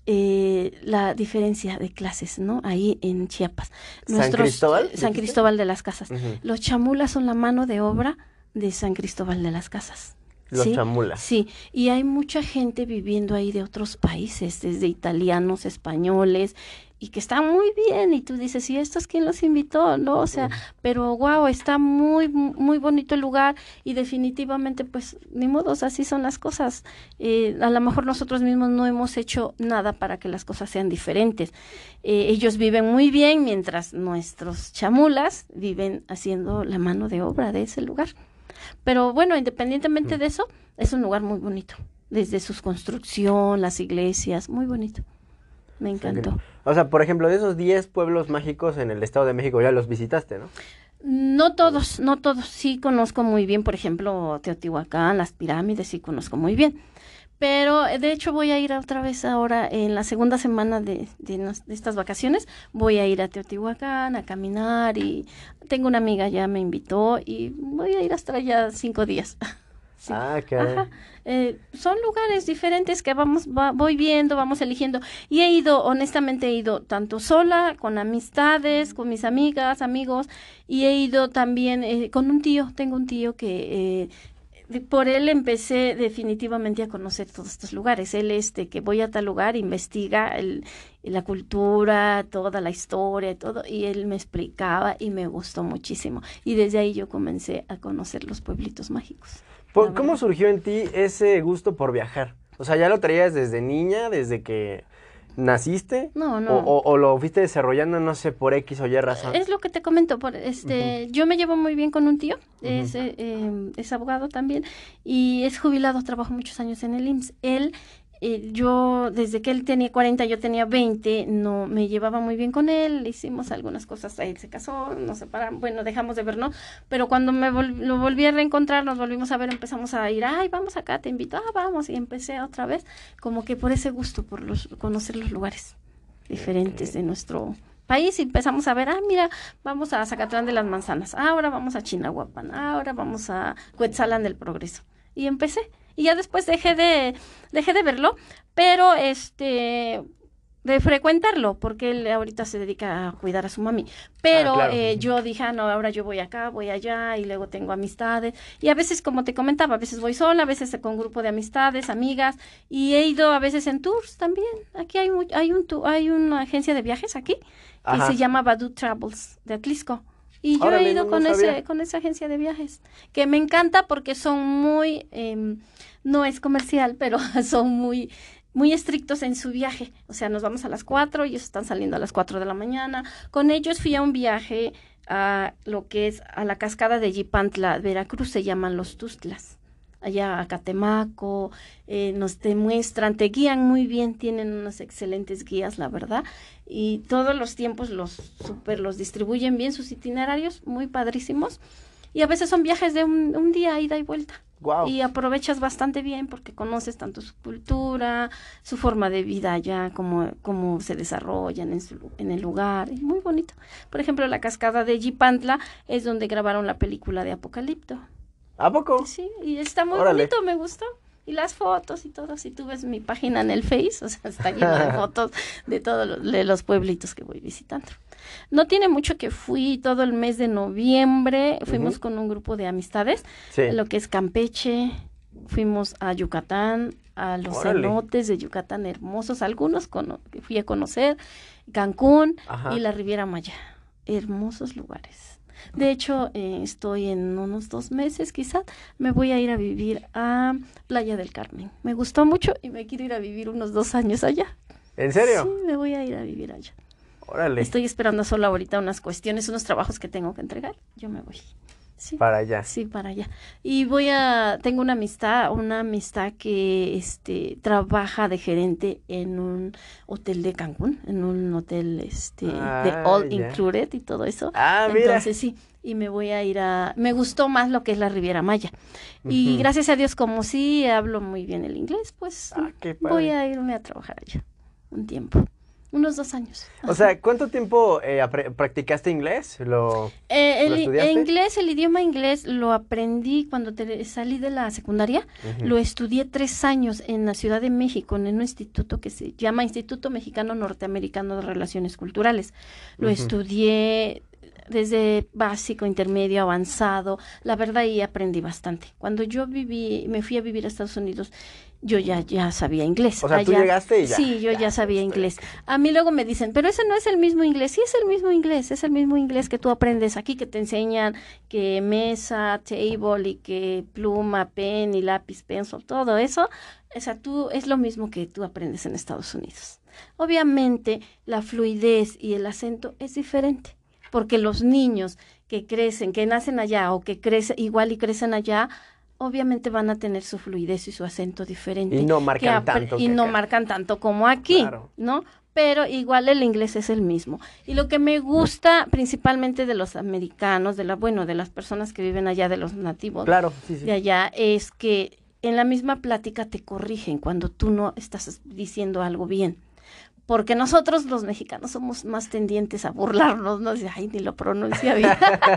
la diferencia de clases, ¿no? Ahí en Chiapas. San Cristóbal de las Casas. Los chamulas son la mano de obra de San Cristóbal de las Casas. Los chamulas. Sí, y hay mucha gente viviendo ahí de otros países, desde italianos, españoles, y que está muy bien, y tú dices, ¿y estos quién los invitó? No, o sea, pero wow, está muy, muy bonito el lugar, y definitivamente, pues, ni modos, así son las cosas. A lo mejor nosotros mismos no hemos hecho nada para que las cosas sean diferentes. Ellos viven muy bien, mientras nuestros chamulas viven haciendo la mano de obra de ese lugar. Pero bueno, independientemente de eso, es un lugar muy bonito. Desde su construcción, las iglesias, muy bonito. Me encantó. O sea, por ejemplo, de esos 10 pueblos mágicos en el Estado de México ya los visitaste, ¿no? No todos. Sí conozco muy bien, por ejemplo, Teotihuacán, las pirámides, sí conozco muy bien. Pero, de hecho, voy a ir otra vez ahora, en la segunda semana de estas vacaciones, voy a ir a Teotihuacán a caminar, y tengo una amiga, ya me invitó, y voy a ir hasta allá 5 días. Sí. Son lugares diferentes que voy viendo, vamos eligiendo, y honestamente he ido tanto sola, con amistades, con mis amigas, amigos, y he ido también con un tío. Tengo un tío que por él empecé definitivamente a conocer todos estos lugares. Él que voy a tal lugar, investiga la cultura, toda la historia, todo, y él me explicaba y me gustó muchísimo. Y desde ahí yo comencé a conocer los pueblitos mágicos. ¿Cómo surgió en ti ese gusto por viajar? O sea, ¿ya lo traías desde niña, desde que naciste? No. ¿O lo fuiste desarrollando, no sé, por X o Y razón? Es lo que te comento, yo me llevo muy bien con un tío, es abogado también, y es jubilado, trabajó muchos años en el IMSS. Yo, desde que él tenía 40, yo tenía 20, no me llevaba muy bien con él, hicimos algunas cosas, él se casó, nos separamos, bueno, dejamos de vernos, pero cuando lo volví a reencontrar, nos volvimos a ver, empezamos a ir, vamos acá, te invito, vamos, y empecé otra vez, como que por ese gusto, por conocer los lugares diferentes de nuestro país, y empezamos a ver, mira, vamos a Zacatlán de las Manzanas, ahora vamos a Chinahuapan, ahora vamos a Cuetzalan del Progreso, y empecé. Y ya después dejé de verlo, pero de frecuentarlo, porque él ahorita se dedica a cuidar a su mami. Pero claro. yo dije, no, ahora yo voy acá, voy allá, y luego tengo amistades. Y a veces, como te comentaba, a veces voy sola, a veces con grupo de amistades, amigas, y he ido a veces en tours también. Aquí hay una agencia de viajes aquí, que se llama Badu Travels, de Atlisco. Y yo he ido con esa agencia de viajes, que me encanta porque son muy, no es comercial, pero son muy estrictos en su viaje. O sea, nos vamos a las 4, ellos están saliendo a las 4 de la mañana. Con ellos fui a un viaje a lo que es a la cascada de Yipantla, Veracruz, se llaman Los Tustlas. Allá a Catemaco, te muestran, te guían muy bien, tienen unos excelentes guías, la verdad, y todos los tiempos los distribuyen bien, sus itinerarios, muy padrísimos, y a veces son viajes de un día, ida y vuelta. Wow. Y aprovechas bastante bien porque conoces tanto su cultura, su forma de vida allá, cómo se desarrollan en el lugar. Es muy bonito. Por ejemplo, la cascada de Yipantla es donde grabaron la película de Apocalipto. ¿A poco? Sí, y está muy Órale. bonito, me gustó. Y las fotos y todo, si tú ves mi página en el Face, o sea, está llena de fotos de todos los pueblitos que voy visitando. No tiene mucho que fui, todo el mes de noviembre, fuimos con un grupo de amistades, lo que es Campeche, fuimos a Yucatán, a los cenotes de Yucatán hermosos, algunos que fui a conocer, Cancún y la Riviera Maya, hermosos lugares. De hecho, estoy en unos 2 meses, quizás, me voy a ir a vivir a Playa del Carmen. Me gustó mucho y me quiero ir a vivir unos 2 años allá. ¿En serio? Sí, me voy a ir a vivir allá. Órale. Estoy esperando solo ahorita unos trabajos que tengo que entregar. Yo me voy. Sí. Para allá. Sí, para allá. Y tengo una amistad que trabaja de gerente en un hotel de Cancún, en un hotel de all included y todo eso. Entonces sí, y me voy a ir me gustó más lo que es la Riviera Maya. Y gracias a Dios, como sí hablo muy bien el inglés, pues voy a irme a trabajar allá un tiempo. Unos 2 años. O sea, ¿cuánto tiempo practicaste inglés? ¿Lo estudiaste? El idioma inglés lo aprendí cuando salí de la secundaria. Lo estudié 3 años en la Ciudad de México, en un instituto que se llama Instituto Mexicano Norteamericano de Relaciones Culturales. Lo estudié desde básico, intermedio, avanzado. La verdad, y aprendí bastante. Cuando yo me fui a vivir a Estados Unidos, yo ya sabía inglés. O sea, tú llegaste y ya. Sí, yo ya sabía inglés. A mí luego me dicen, pero ese no es el mismo inglés. Sí, es el mismo inglés que tú aprendes aquí, que te enseñan que mesa, table, y que pluma, pen y lápiz, pencil, todo eso. O sea, es lo mismo que tú aprendes en Estados Unidos. Obviamente, la fluidez y el acento es diferente, porque los niños que nacen allá o que crecen allá, obviamente van a tener su fluidez y su acento diferente. Y no marcan tanto. Marcan tanto como aquí, claro, ¿no? Pero igual el inglés es el mismo. Y lo que me gusta principalmente de los americanos, de las personas que viven allá, de los nativos de allá, es que en la misma plática te corrigen cuando tú no estás diciendo algo bien. Porque nosotros los mexicanos somos más tendientes a burlarnos, ¿no? Ay, ni lo pronuncia bien,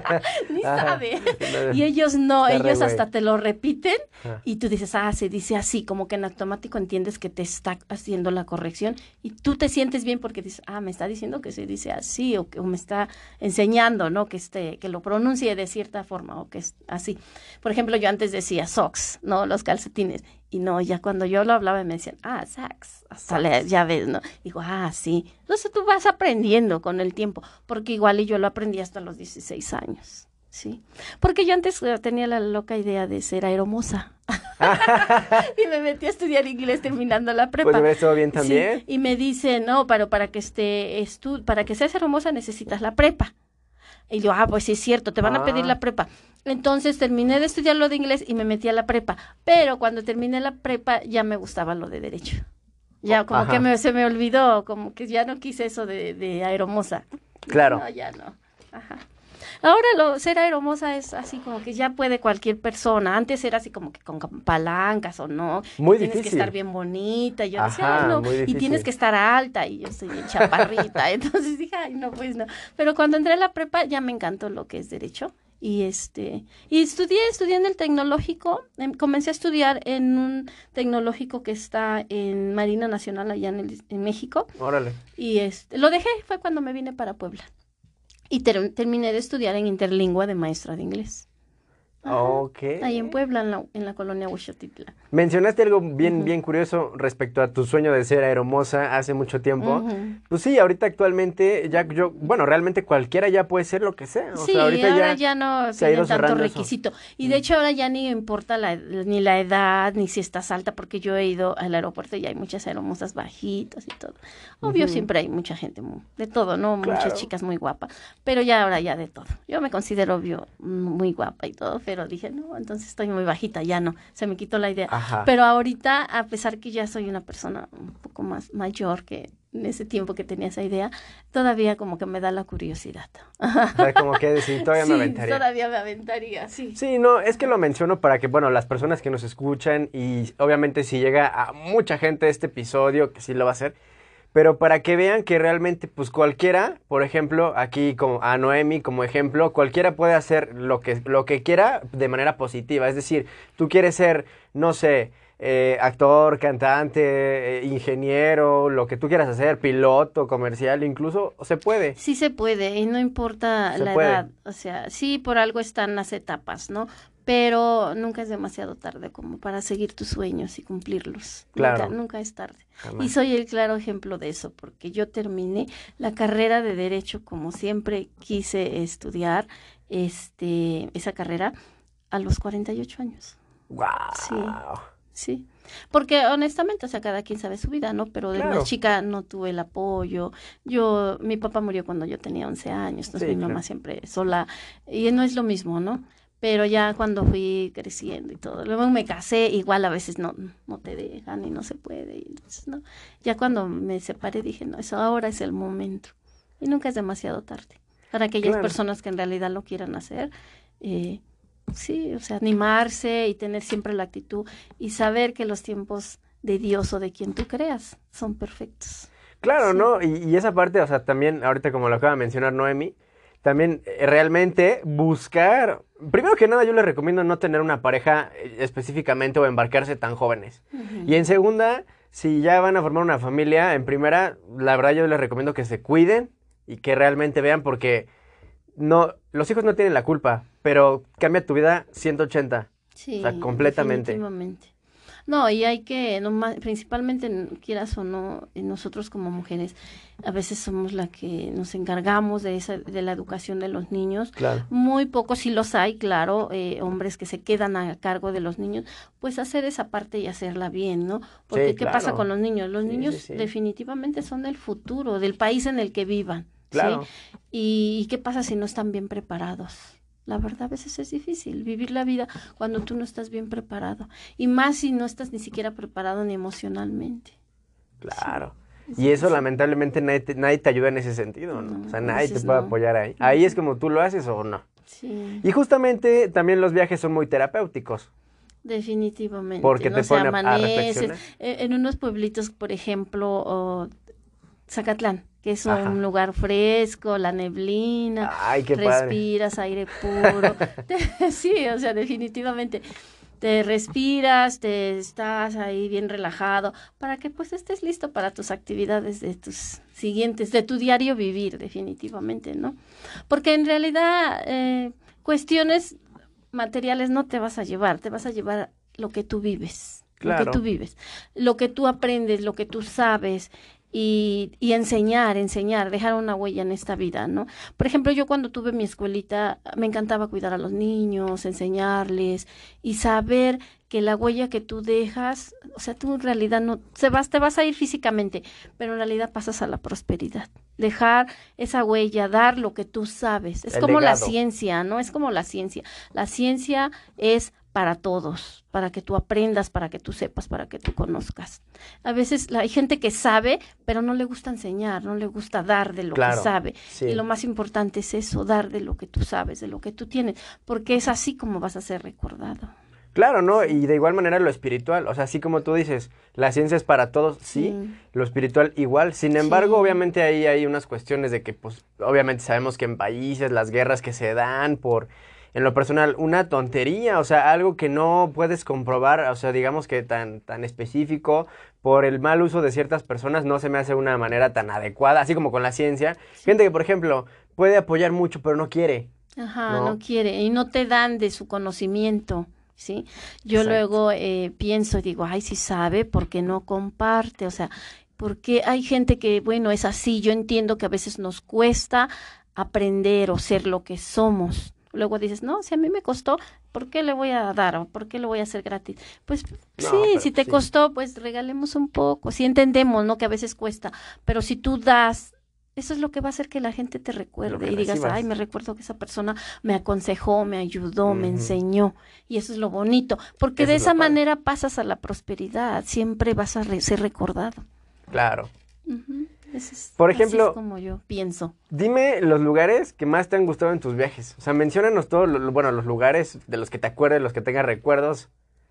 ni sabe. Y ellos no, ellos hasta te lo repiten y tú dices, se dice así, como que en automático entiendes que te está haciendo la corrección y tú te sientes bien porque dices, me está diciendo que se dice así o me está enseñando, ¿no? Que lo pronuncie de cierta forma o que es así. Por ejemplo, yo antes decía socks, ¿no? Los calcetines. Y no, ya cuando yo lo hablaba me decían, sacks, ya ves, ¿no? Digo, sí. Entonces tú vas aprendiendo con el tiempo, porque igual yo lo aprendí hasta los 16 años, ¿sí? Porque yo antes tenía la loca idea de ser aeromoza. Y me metí a estudiar inglés terminando la prepa. Pues me estuvo bien también. Sí, y me dicen, no, pero para que seas aeromoza necesitas la prepa. Y yo, pues sí es cierto, te van a pedir la prepa. Entonces terminé de estudiar lo de inglés y me metí a la prepa. Pero cuando terminé la prepa ya me gustaba lo de derecho. Ya como que se me olvidó, como que ya no quise eso de aeromoza. Claro. No, ya no. Ahora ser aeromoza es así como que ya puede cualquier persona. Antes era así como que con palancas o no. Muy tienes difícil. Que estar bien bonita. Y yo decía, no. Y tienes que estar alta. Y yo soy bien chaparrita. Entonces dije, no, pues no. Pero cuando entré a la prepa ya me encantó lo que es derecho. y estudié en el tecnológico. Comencé a estudiar en un tecnológico que está en Marina Nacional allá en México. Órale. Y lo dejé, fue cuando me vine para Puebla. Y terminé de estudiar en Interlingua de maestra de inglés. Ajá. Ok. Ahí en Puebla, en la colonia Huixotitla. Mencionaste algo bien curioso respecto a tu sueño de ser aeromoza hace mucho tiempo. Ujú. Pues sí, ahorita actualmente realmente cualquiera ya puede ser lo que sea. O Sí, sea, ahorita ahora ya no se ha ido tienen tanto cerrando eso. requisito. Y de hecho ahora ya ni importa ni la edad, ni si estás alta, porque yo he ido al aeropuerto y hay muchas aeromosas bajitas y todo. Obvio, siempre hay mucha gente de todo, ¿no? Claro. Muchas chicas muy guapas, pero ya ahora ya de todo. Yo me considero, obvio, muy guapa y todo, pero dije, no, entonces estoy muy bajita, ya no, se me quitó la idea. Ajá. Pero ahorita, a pesar que ya soy una persona un poco más mayor que en ese tiempo que tenía esa idea, todavía como que me da la curiosidad. O sea, como que sí, todavía me Sí, aventaría. todavía me aventaría, sí. Sí, no, es que lo menciono para que, bueno, las personas que nos escuchan y obviamente si llega a mucha gente este episodio, que sí lo va a hacer, pero para que vean que realmente, pues cualquiera, por ejemplo, aquí como a Noemi como ejemplo, cualquiera puede hacer lo que quiera de manera positiva. Es decir, tú quieres ser, no sé, actor, cantante, ingeniero, lo que tú quieras hacer, piloto, comercial, incluso se puede. Sí se puede, y no importa Se la puede. edad. O sea, sí, por algo están las etapas, ¿no? Pero nunca es demasiado tarde como para seguir tus sueños y cumplirlos. Claro. Nunca es tarde. Jamás. Y soy el claro ejemplo de eso, porque yo terminé la carrera de Derecho como siempre quise estudiar esa carrera a los 48 años. ¡Wow! Sí. Sí, porque honestamente, o sea, cada quien sabe su vida, ¿no? Pero de Claro. más chica no tuve el apoyo. Mi papá murió cuando yo tenía 11 años, entonces Sí, mi mamá claro. siempre sola, y no es lo mismo, ¿no? Pero ya cuando fui creciendo y todo, luego me casé, igual a veces no te dejan y no se puede, y entonces, ¿no? Ya cuando me separé dije, no, eso ahora es el momento. Y nunca es demasiado tarde. Para aquellas Claro. personas que en realidad lo quieran hacer, sí, o sea, animarse y tener siempre la actitud y saber que los tiempos de Dios o de quien tú creas son perfectos. Claro, Sí. ¿no? Y esa parte, o sea, también, ahorita como lo acaba de mencionar Noemi, también realmente buscar, primero que nada yo les recomiendo no tener una pareja específicamente o embarcarse tan jóvenes. Ujú. Y en segunda, si ya van a formar una familia, en primera, la verdad yo les recomiendo que se cuiden y que realmente vean porque no, los hijos no tienen la culpa, pero cambia tu vida 180. Sí, O sea, completamente. definitivamente. No, y hay que, principalmente, quieras o no, nosotros como mujeres, a veces somos la que nos encargamos de la educación de los niños. Claro. Muy pocos, sí los hay, claro, hombres que se quedan a cargo de los niños, pues hacer esa parte y hacerla bien, ¿no? Porque Sí, ¿qué pasa claro. con los niños? Los Sí, niños sí, sí. definitivamente son el futuro del país en el que vivan, Claro. ¿sí? ¿Y qué pasa si no están bien preparados? La verdad, a veces es difícil vivir la vida cuando tú no estás bien preparado. Y más si no estás ni siquiera preparado ni emocionalmente. Claro. Sí, es Y eso difícil. lamentablemente nadie te ayuda en ese sentido, ¿no? No, O sea, a nadie te veces puede no. apoyar ahí. Ahí es como tú lo haces o no. Sí, Y justamente también los viajes son muy terapéuticos. definitivamente. Porque no te se ponen a amaneces. reflexionar. En unos pueblitos, por ejemplo, Zacatlán, que es Ajá. un lugar fresco, la neblina, Ay, qué padre. respiras aire puro. Sí, o sea, definitivamente. Te respiras, te estás ahí bien relajado, para que pues estés listo para tus actividades de tus siguientes, de tu diario vivir, definitivamente, ¿no? Porque en realidad cuestiones materiales no te vas a llevar lo que tú vives, lo Claro. que tú vives, lo que tú aprendes, lo que tú sabes. Y enseñar, dejar una huella en esta vida, ¿no? Por ejemplo, yo cuando tuve mi escuelita, me encantaba cuidar a los niños, enseñarles y saber que la huella que tú dejas, o sea, tú en realidad no, te vas a ir físicamente, pero en realidad pasas a la prosperidad. Dejar esa huella, dar lo que tú sabes. Es El como la legado. ciencia, ¿no? Es como la ciencia. La ciencia es para todos, para que tú aprendas, para que tú sepas, para que tú conozcas. A veces hay gente que sabe, pero no le gusta enseñar, no le gusta dar de lo Claro, que sabe. sí. Y lo más importante es eso, dar de lo que tú sabes, de lo que tú tienes, porque es así como vas a ser recordado. Claro, ¿no? Y de igual manera lo espiritual, o sea, así como tú dices, la ciencia es para todos, sí, Sí. lo espiritual igual. Sin embargo, Sí. obviamente ahí hay unas cuestiones de que, pues, obviamente sabemos que en países las guerras que se dan por en lo personal, una tontería, o sea, algo que no puedes comprobar, o sea, digamos que tan específico, por el mal uso de ciertas personas, no se me hace una manera tan adecuada, así como con la ciencia. Gente que, por ejemplo, puede apoyar mucho, pero no quiere, Ajá, ¿no? no quiere y no te dan de su conocimiento, ¿sí? Yo Exacto. luego pienso y digo, ay, si sabe, ¿por qué no comparte? O sea, porque hay gente que, bueno, es así. Yo entiendo que a veces nos cuesta aprender o ser lo que somos. Luego dices, no, si a mí me costó, ¿por qué le voy a dar o por qué lo voy a hacer gratis? Pues sí, No, pero si te sí. costó, pues regalemos un poco. Sí entendemos, ¿no? Que a veces cuesta, pero si tú das, eso es lo que va a hacer que la gente te Lo recuerde que y digas, ay, recibas. me recuerdo que esa persona me aconsejó, me ayudó, me Ujú. enseñó. Y eso es lo bonito, porque Eso de es lo esa padre. manera pasas a la prosperidad, siempre vas a ser recordado. Claro. Ujú. Por Así es ejemplo, como yo pienso. dime los lugares que más te han gustado en tus viajes. O sea, menciónanos todos, bueno, los lugares de los que te acuerdes, los que tengas recuerdos.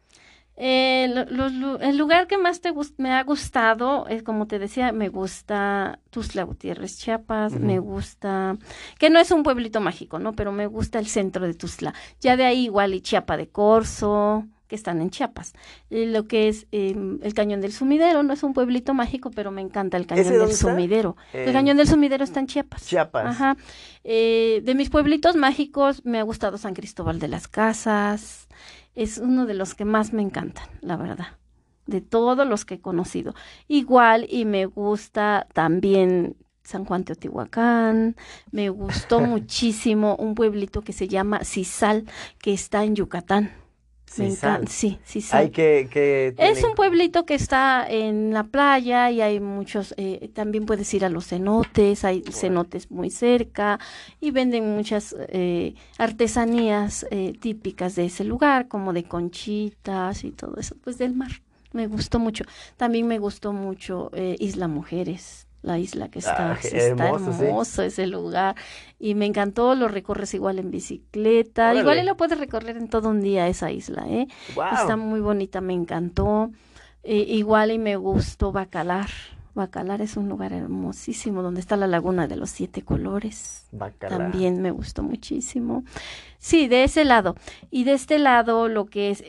El lugar que más me ha gustado, es como te decía, me gusta Tuxtla Gutiérrez, Chiapas, me Ujú. gusta, que no es un pueblito mágico, ¿no? Pero me gusta el centro de Tuxtla. Ya de ahí igual y Chiapa de Corzo, que están en Chiapas. Lo que es el Cañón del Sumidero, no es un pueblito mágico, pero me encanta el ¿Ese Cañón del dónde está? Sumidero. El En Cañón del Sumidero está en Chiapas. Chiapas. Ajá. De mis pueblitos mágicos me ha gustado San Cristóbal de las Casas. Es uno de los que más me encantan, la verdad, de todos los que he conocido. Igual, y me gusta también San Juan Teotihuacán, me gustó muchísimo un pueblito que se llama Cizal, que está en Yucatán. Me encanta, Sisal. sí, Hay Cizal. que Es tienen. un pueblito que está en la playa y hay muchos, también puedes ir a los cenotes, hay Órale. cenotes muy cerca y venden muchas artesanías típicas de ese lugar, como de conchitas y todo eso, pues del mar. Me gustó mucho. También me gustó mucho Isla Mujeres. La isla que está, sí, está Hermoso, sí. hermoso ese lugar y me encantó, lo recorres igual en bicicleta, igual y Órale. lo puedes recorrer en todo un día esa isla, ¿eh? Está Wow. muy bonita, me encantó. Igual y me gustó Bacalar. Bacalar es un lugar hermosísimo donde está la Laguna de los Siete Colores. Bacala. También me gustó muchísimo. Sí, de ese lado. Y de este lado, lo que es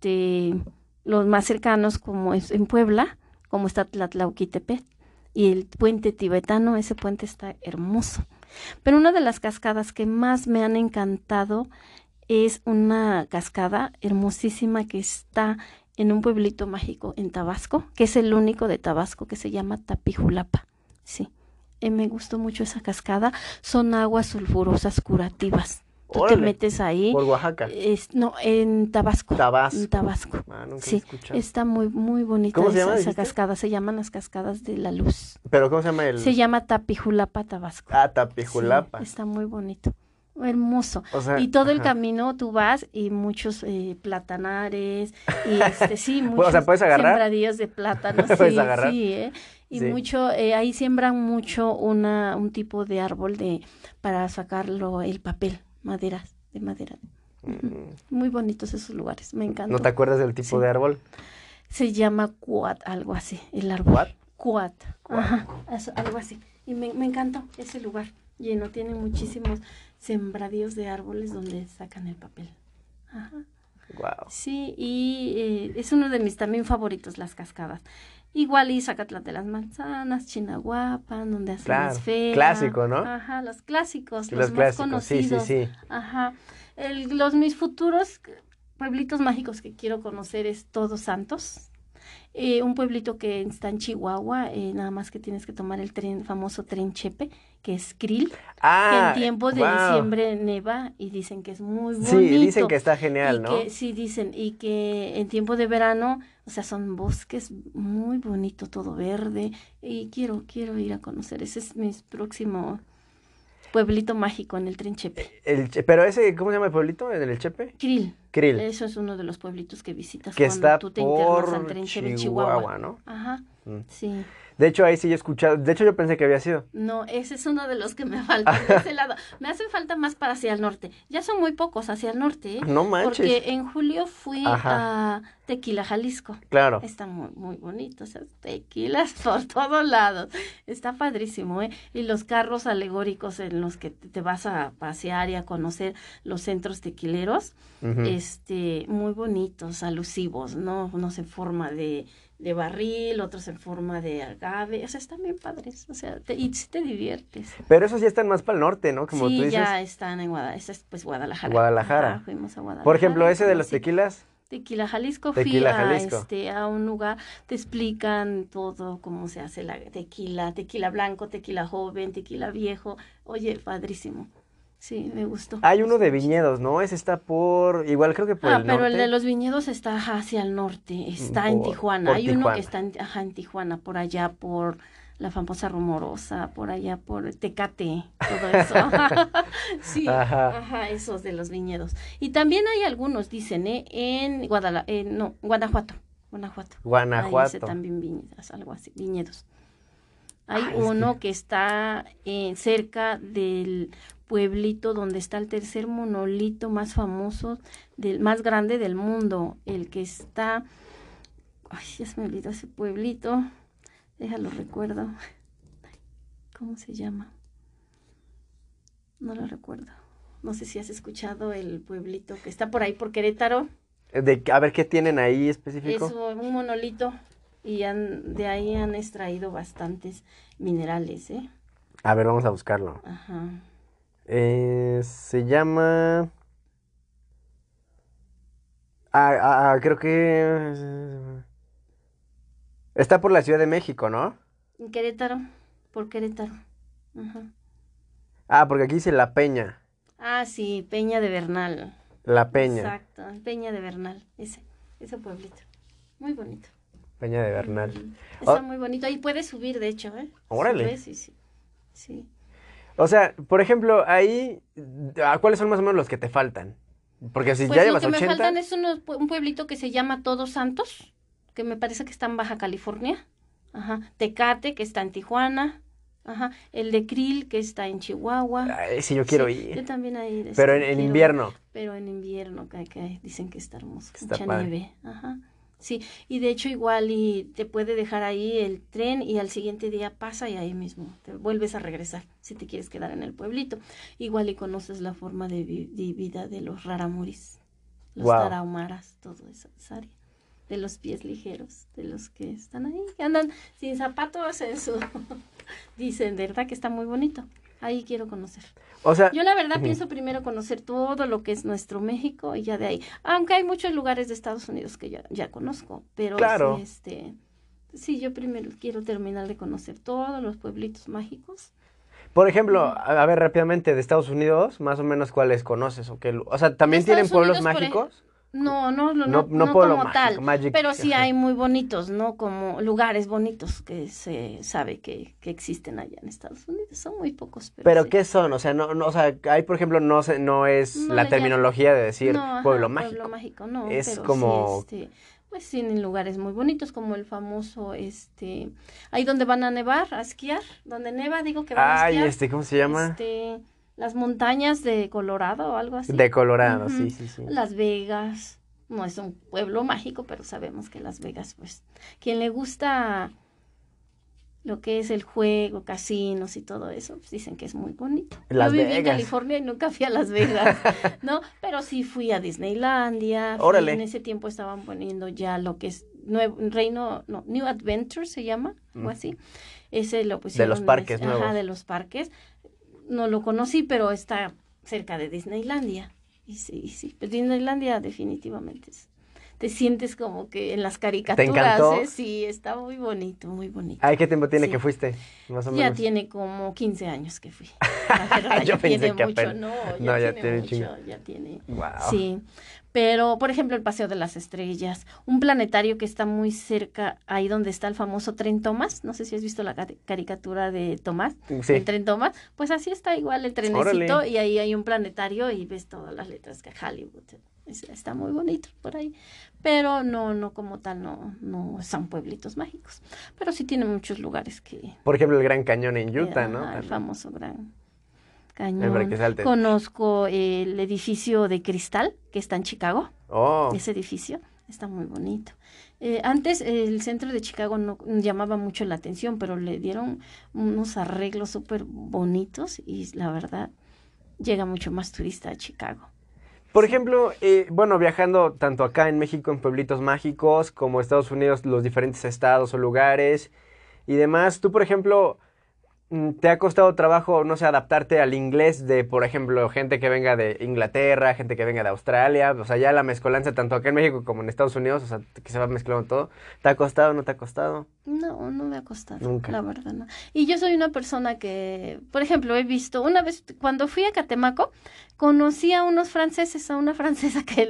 los más cercanos, como es en Puebla, como está Tlatlauquitepec y el puente tibetano, ese puente está hermoso. Pero una de las cascadas que más me han encantado es una cascada hermosísima que está en un pueblito mágico en Tabasco, que es el único de Tabasco, que se llama Tapijulapa. Sí, me gustó mucho esa cascada. Son aguas sulfurosas curativas. Tú te Órale. metes ahí. Por Oaxaca. No, en Tabasco. Tabasco. En Tabasco. Ah, nunca he Sí, escuchado. está muy, muy bonita ¿Cómo se llama, esa dijiste? cascada. Se llaman las cascadas de la luz. Pero ¿cómo se llama el? Se llama Tapijulapa, Tabasco. Ah, Sí, Tapijulapa. está muy bonito. Hermoso. O sea, Y todo el ajá. camino tú vas y muchos platanares y sí, O muchos sea, ¿puedes agarrar? sembradíos de plátano, ¿Puedes sí, agarrar? sí, y Sí. mucho, ahí siembran mucho un tipo de árbol para sacarlo el papel, de madera. Ujú. Muy bonitos esos lugares, me encantó. ¿No te acuerdas del tipo Sí. de árbol? Se llama cuat, algo así, el árbol. ¿What? Cuat, ajá, algo así. Y me encantó ese lugar. Lleno, tiene muchísimos sembradíos de árboles donde sacan el papel. Ajá. Wow. Sí, y es uno de mis también favoritos, las cascadas. Igual y Zacatlán de las Manzanas, Chinahuapan, donde hacen Claro, las ferias. clásico, ¿no? Ajá, los clásicos, Sí, los los más clásicos, sí, sí, conocidos. sí. Ajá. Mis futuros pueblitos mágicos que quiero conocer es Todos Santos. Un pueblito que está en Chihuahua, nada más que tienes que tomar el famoso tren Chepe, que es Krill, que Ah, en tiempos de wow. diciembre neva y dicen que es muy bonito. Sí, dicen que está genial, y ¿no? que sí dicen, y que en tiempo de verano, o sea, son bosques muy bonito, todo verde, y quiero ir a conocer. Ese es mi próximo pueblito mágico en el tren Chepe. Pero ese, ¿cómo se llama el pueblito en el Chepe? Krill. Krill. Eso es uno de los pueblitos que visitas Que cuando está tú te internas al por tren Chepe en Chihuahua, Chihuahua. ¿no? Ajá, Mm. sí. De hecho, ahí sí yo he escuchado. De hecho, yo pensé que había sido. No, ese es uno de los que me faltan de ese lado. Me hacen falta más para hacia el norte. Ya son muy pocos hacia el norte, ¿eh? No manches. Porque en julio fui Ajá. a Tequila, Jalisco. Claro. Está muy, muy bonito, o sea, tequilas por todos lados. Está padrísimo, ¿eh? Y los carros alegóricos en los que te vas a pasear y a conocer los centros tequileros, muy bonitos, alusivos, ¿no? Unos en forma de barril, otros en forma de agave, o sea, están bien padres, o sea, y sí te diviertes. Pero esos ya están más para el norte, ¿no? Como sí, tú dices. ya están en Guadalajara. Guadalajara. Ajá, fuimos a Guadalajara. Por ejemplo, ese de los tequilas. Tequila Jalisco, Tequila, fui Jalisco. a un lugar, te explican todo, cómo se hace la tequila blanco, tequila joven, tequila viejo, oye, padrísimo. Sí, me gustó. Hay uno de viñedos, ¿no? Ese está igual creo que por el norte. Pero el de los viñedos está hacia el norte, está en Tijuana. Hay uno que está en Tijuana, por allá por la famosa Rumorosa, por allá por Tecate, todo eso. Sí, ajá, esos de los viñedos. Y también hay algunos, dicen, en Guanajuato. Ahí ese también viñedos, algo así, viñedos. Hay uno que está cerca del pueblito donde está el tercer monolito más famoso, más grande del mundo, el que está, ay, ya se me olvidó ese pueblito, déjalo recuerdo, ¿cómo se llama? No lo recuerdo, no sé si has escuchado el pueblito que está por ahí por Querétaro. A ver qué tienen ahí específico. Es un monolito y de ahí han extraído bastantes minerales, ¿eh? A ver, vamos a buscarlo. Ajá. Se llama... creo que... Está por la Ciudad de México, ¿no? En Querétaro, por Querétaro. Ajá. Porque aquí dice La Peña. Sí, Peña de Bernal. La Peña. Exacto, Peña de Bernal, ese pueblito. Muy bonito. Peña de Bernal. Está muy bonito. Ahí puedes subir, de hecho, ¿eh? Órale. Sí. O sea, por ejemplo, ahí, ¿cuáles son más o menos los que te faltan? Porque si pues ya llevas 80... Lo que me faltan es un pueblito que se llama Todos Santos, que me parece que está en Baja California. Ajá. Tecate, que está en Tijuana. Ajá. El de Krill, que está en Chihuahua. Sí, yo quiero ir. Yo también ahí. Pero en invierno. Pero en invierno, que dicen que está hermoso. Está mucha padre. nieve. Ajá. Sí, y de hecho igual y te puede dejar ahí el tren y al siguiente día pasa y ahí mismo te vuelves a regresar si te quieres quedar en el pueblito. Igual y conoces la forma de vida de los raramuris, los tarahumaras, todo esa área. De los pies ligeros, de los que están ahí, que andan sin zapatos en su... Dicen, de verdad que está muy bonito. Ahí quiero conocer. O sea, yo la verdad pienso primero conocer todo lo que es nuestro México y ya de ahí. Aunque hay muchos lugares de Estados Unidos que ya conozco, pero claro. sí, yo primero quiero terminar de conocer todos los pueblitos mágicos. Por ejemplo, a ver rápidamente de Estados Unidos, más o menos cuáles conoces o qué, o sea, ¿también tienen pueblos mágicos? No pueblo como tal, Magic, pero sí hay muy bonitos, ¿no? Como lugares bonitos que se sabe que existen allá en Estados Unidos. Son muy pocos. ¿Pero sí. qué son? O sea, o sea, ahí, por ejemplo, no es la terminología de decir pueblo mágico. Pueblo mágico, no. Es pero como... sí, pues tienen lugares muy bonitos, como el famoso, ahí donde van a nevar, a esquiar, donde neva, digo que van a esquiar. ¿cómo se llama? Las montañas de Colorado o algo así. De Colorado, sí. Las Vegas, no es un pueblo mágico, pero sabemos que Las Vegas, pues, quien le gusta lo que es el juego, casinos y todo eso, pues dicen que es muy bonito. Yo viví en California y nunca fui a Las Vegas, ¿no? Pero sí fui a Disneylandia. Órale. En ese tiempo estaban poniendo ya lo que es New Adventure se llama, algo así. Ese lo pusieron. De los parques nuevos. Ajá, de los parques. No lo conocí, pero está cerca de Disneylandia. Y sí, pues Disneylandia definitivamente te sientes como que en las caricaturas. ¿Te encantó? Sí, está muy bonito, muy bonito. ¿Ay, qué tiempo tiene que fuiste? Más o menos. Ya tiene como 15 años que fui. Yo pensé que mucho, ya tiene mucho, ya tiene. Wow. Sí, pero por ejemplo el Paseo de las Estrellas, un planetario que está muy cerca, ahí donde está el famoso Tren Tomás, no sé si has visto la caricatura de Tomás, el Tren Tomás, pues así está igual el trenecito. Órale. Y ahí hay un planetario y ves todas las letras que Hollywood, Está muy bonito por ahí, pero no como tal, no son pueblitos mágicos, pero sí tiene muchos lugares que... Por ejemplo, el Gran Cañón en Utah, ¿no? El famoso Gran El Cañón. Braquesalte. Conozco el edificio de cristal que está en Chicago. Oh. Ese edificio está muy bonito. Antes el centro de Chicago no llamaba mucho la atención, pero le dieron unos arreglos súper bonitos y la verdad llega mucho más turista a Chicago. Por ejemplo, bueno, viajando tanto acá en México en pueblitos mágicos como Estados Unidos, los diferentes estados o lugares y demás, tú, por ejemplo, ¿te ha costado trabajo, no sé, adaptarte al inglés de, por ejemplo, gente que venga de Inglaterra, gente que venga de Australia? O sea, ya la mezcolanza tanto acá en México como en Estados Unidos, o sea, que se va mezclando todo. ¿Te ha costado o no te ha costado? No me ha costado. Nunca. La verdad, no. Y yo soy una persona que, por ejemplo, he visto, una vez cuando fui a Catemaco, conocí a unos franceses, a una francesa que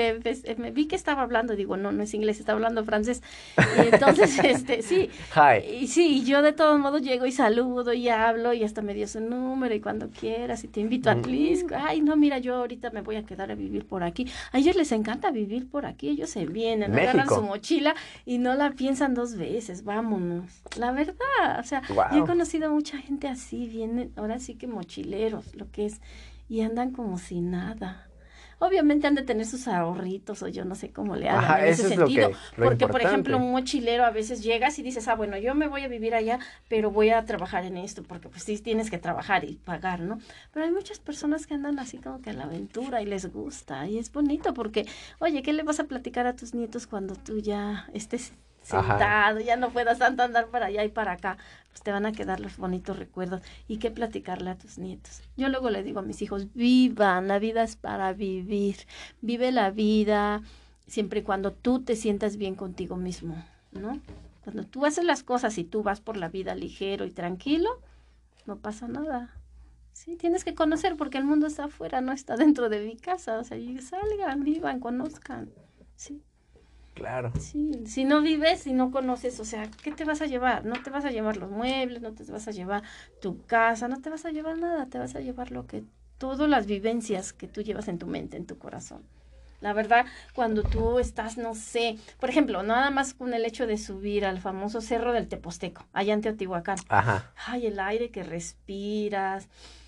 me vi que estaba hablando, digo, no es inglés, estaba hablando francés. Y entonces, sí. Hi. Y sí, y yo de todos modos llego y saludo y hablo y hasta me dio su número y cuando quieras y te invito a Tlisco. Ay, no, mira, yo ahorita me voy a quedar a vivir por aquí. A ellos les encanta vivir por aquí, ellos se vienen, México. agarran su mochila y no la piensan dos veces, vámonos. La verdad, o sea, Wow. yo he conocido a mucha gente así, vienen, ahora sí que mochileros, lo que es, y andan como si nada. Obviamente han de tener sus ahorritos o yo no sé cómo le hagan en ese sentido. Porque, por ejemplo, un mochilero a veces llegas y dices, bueno, yo me voy a vivir allá, pero voy a trabajar en esto, porque pues sí tienes que trabajar y pagar, ¿no? Pero hay muchas personas que andan así como que a la aventura y les gusta y es bonito porque, oye, ¿qué le vas a platicar a tus nietos cuando tú ya estés sentado, ya no puedas tanto andar para allá y para acá? Pues te van a quedar los bonitos recuerdos y qué platicarle a tus nietos. Yo luego le digo a mis hijos, vivan, la vida es para vivir, vive la vida siempre y cuando tú te sientas bien contigo mismo, ¿no? Cuando tú haces las cosas y tú vas por la vida ligero y tranquilo, no pasa nada. Sí, tienes que conocer porque el mundo está afuera, no está dentro de mi casa, o sea, y salgan, vivan, conozcan, sí. Claro. Sí, si no vives, si no conoces, o sea, ¿qué te vas a llevar? No te vas a llevar los muebles, no te vas a llevar tu casa, no te vas a llevar nada, te vas a llevar todas las vivencias que tú llevas en tu mente, en tu corazón. La verdad, cuando tú estás, no sé, por ejemplo, nada más con el hecho de subir al famoso Cerro del Teposteco, allá en Teotihuacán. Ajá. Ay, el aire que respiras,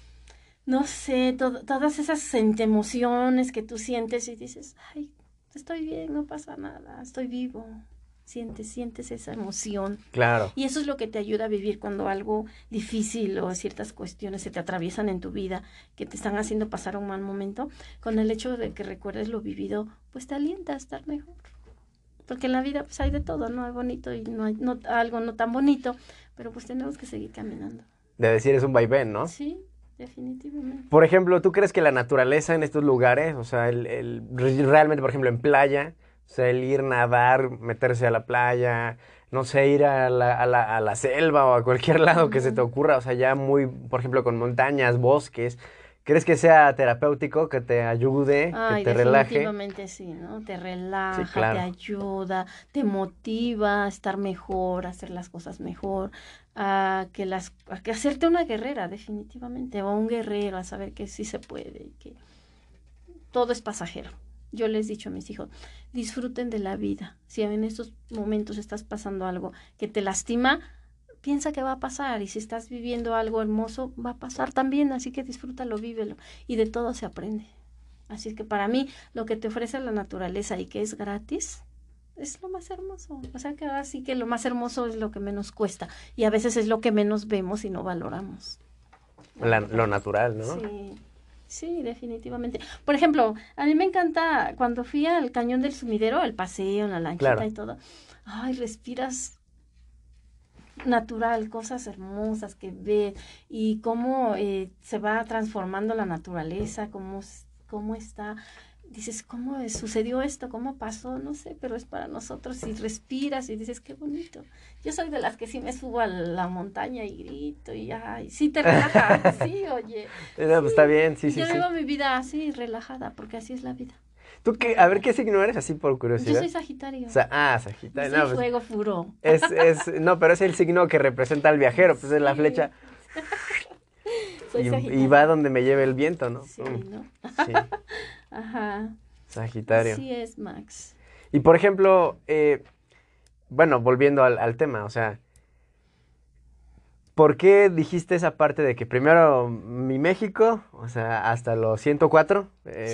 no sé, todas esas emociones que tú sientes y dices, ay, estoy bien, no pasa nada, estoy vivo. Sientes esa emoción. Claro. Y eso es lo que te ayuda a vivir cuando algo difícil o ciertas cuestiones se te atraviesan en tu vida, que te están haciendo pasar un mal momento. Con el hecho de que recuerdes lo vivido, pues te alienta a estar mejor. Porque en la vida pues hay de todo, ¿no? Hay bonito y no algo no tan bonito, pero pues tenemos que seguir caminando. De decir, es un vaivén, ¿no? Sí. Definitivamente. Por ejemplo, ¿tú crees que la naturaleza en estos lugares, o sea, realmente, por ejemplo, en playa, o sea, el ir nadar, meterse a la playa, no sé, ir a la selva o a cualquier lado que se te ocurra, o sea, ya muy, por ejemplo, con montañas, bosques, ¿crees que sea terapéutico, que te ayude, que te relaje? Definitivamente sí, ¿no? Te relaja, sí, claro. Te ayuda, te motiva a estar mejor, a hacer las cosas mejor, a que hacerte una guerrera, definitivamente, o un guerrero, a saber que sí se puede, que todo es pasajero. Yo les he dicho a mis hijos, disfruten de la vida. Si en estos momentos estás pasando algo que te lastima, piensa que va a pasar, y si estás viviendo algo hermoso, va a pasar también, así que disfrútalo, vívelo, y de todo se aprende. Así que para mí, lo que te ofrece la naturaleza y que es gratis, es lo más hermoso. O sea que así que lo más hermoso es lo que menos cuesta, y a veces es lo que menos vemos y no valoramos. Lo natural, ¿no? Sí, definitivamente. Por ejemplo, a mí me encanta cuando fui al Cañón del Sumidero, el paseo en la lanchita y todo. Ay, respiras natural, cosas hermosas que ves y cómo se va transformando la naturaleza, cómo está. Dices, ¿cómo sucedió esto? ¿Cómo pasó? No sé, pero es para nosotros. Y respiras y dices, qué bonito. Yo soy de las que sí me subo a la montaña y grito y ay, sí te relaja. Sí, oye. No, pues está bien, sí. Yo vivo mi vida así, relajada, porque así es la vida. ¿Tú qué? A ver, ¿qué signo eres así por curiosidad? Yo soy Sagitario. Sagitario. Yo soy fuego furo. No, pero es el signo que representa al viajero, pues es la flecha. Y va donde me lleve el viento, ¿no? Sí, ¿no? Sí. Ajá. Sagitario. Así es, Max. Y por ejemplo, bueno, volviendo al tema, o sea, ¿por qué dijiste esa parte de que primero mi México, o sea, hasta los 104,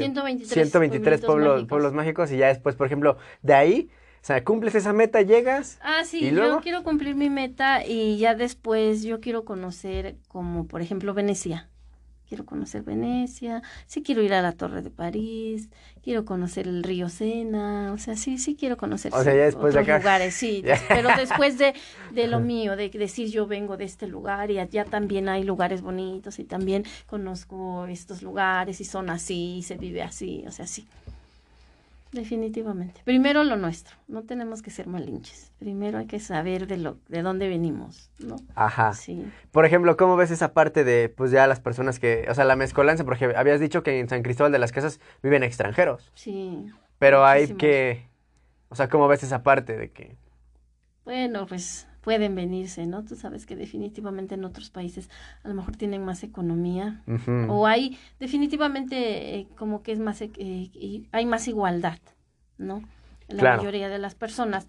123 pueblos mágicos y ya después, por ejemplo, de ahí, o sea, cumples esa meta, llegas Sí, y luego... yo quiero cumplir mi meta y ya después yo quiero conocer como, por ejemplo, Venecia. Quiero conocer Venecia, sí quiero ir a la Torre de París, quiero conocer el río Sena, o sea, sí quiero conocer O sea, ya después otros de acá. lugares, sí, pero después de lo mío, de decir yo vengo de este lugar y allá también hay lugares bonitos y también conozco estos lugares y son así, y se vive así, o sea, sí. Definitivamente. Primero lo nuestro, no tenemos que ser malinches. Primero hay que saber de dónde venimos, ¿no? Ajá. Sí. Por ejemplo, ¿cómo ves esa parte de, pues ya las personas que, o sea, la mezcolanza, porque habías dicho que en San Cristóbal de las Casas viven extranjeros, Sí. pero hay Muchísimos. que, o sea, ¿cómo ves esa parte de que... Bueno, pues pueden venirse, ¿no? Tú sabes que definitivamente en otros países a lo mejor tienen más economía o hay definitivamente como que es más, hay más igualdad, ¿no? La Claro. mayoría de las personas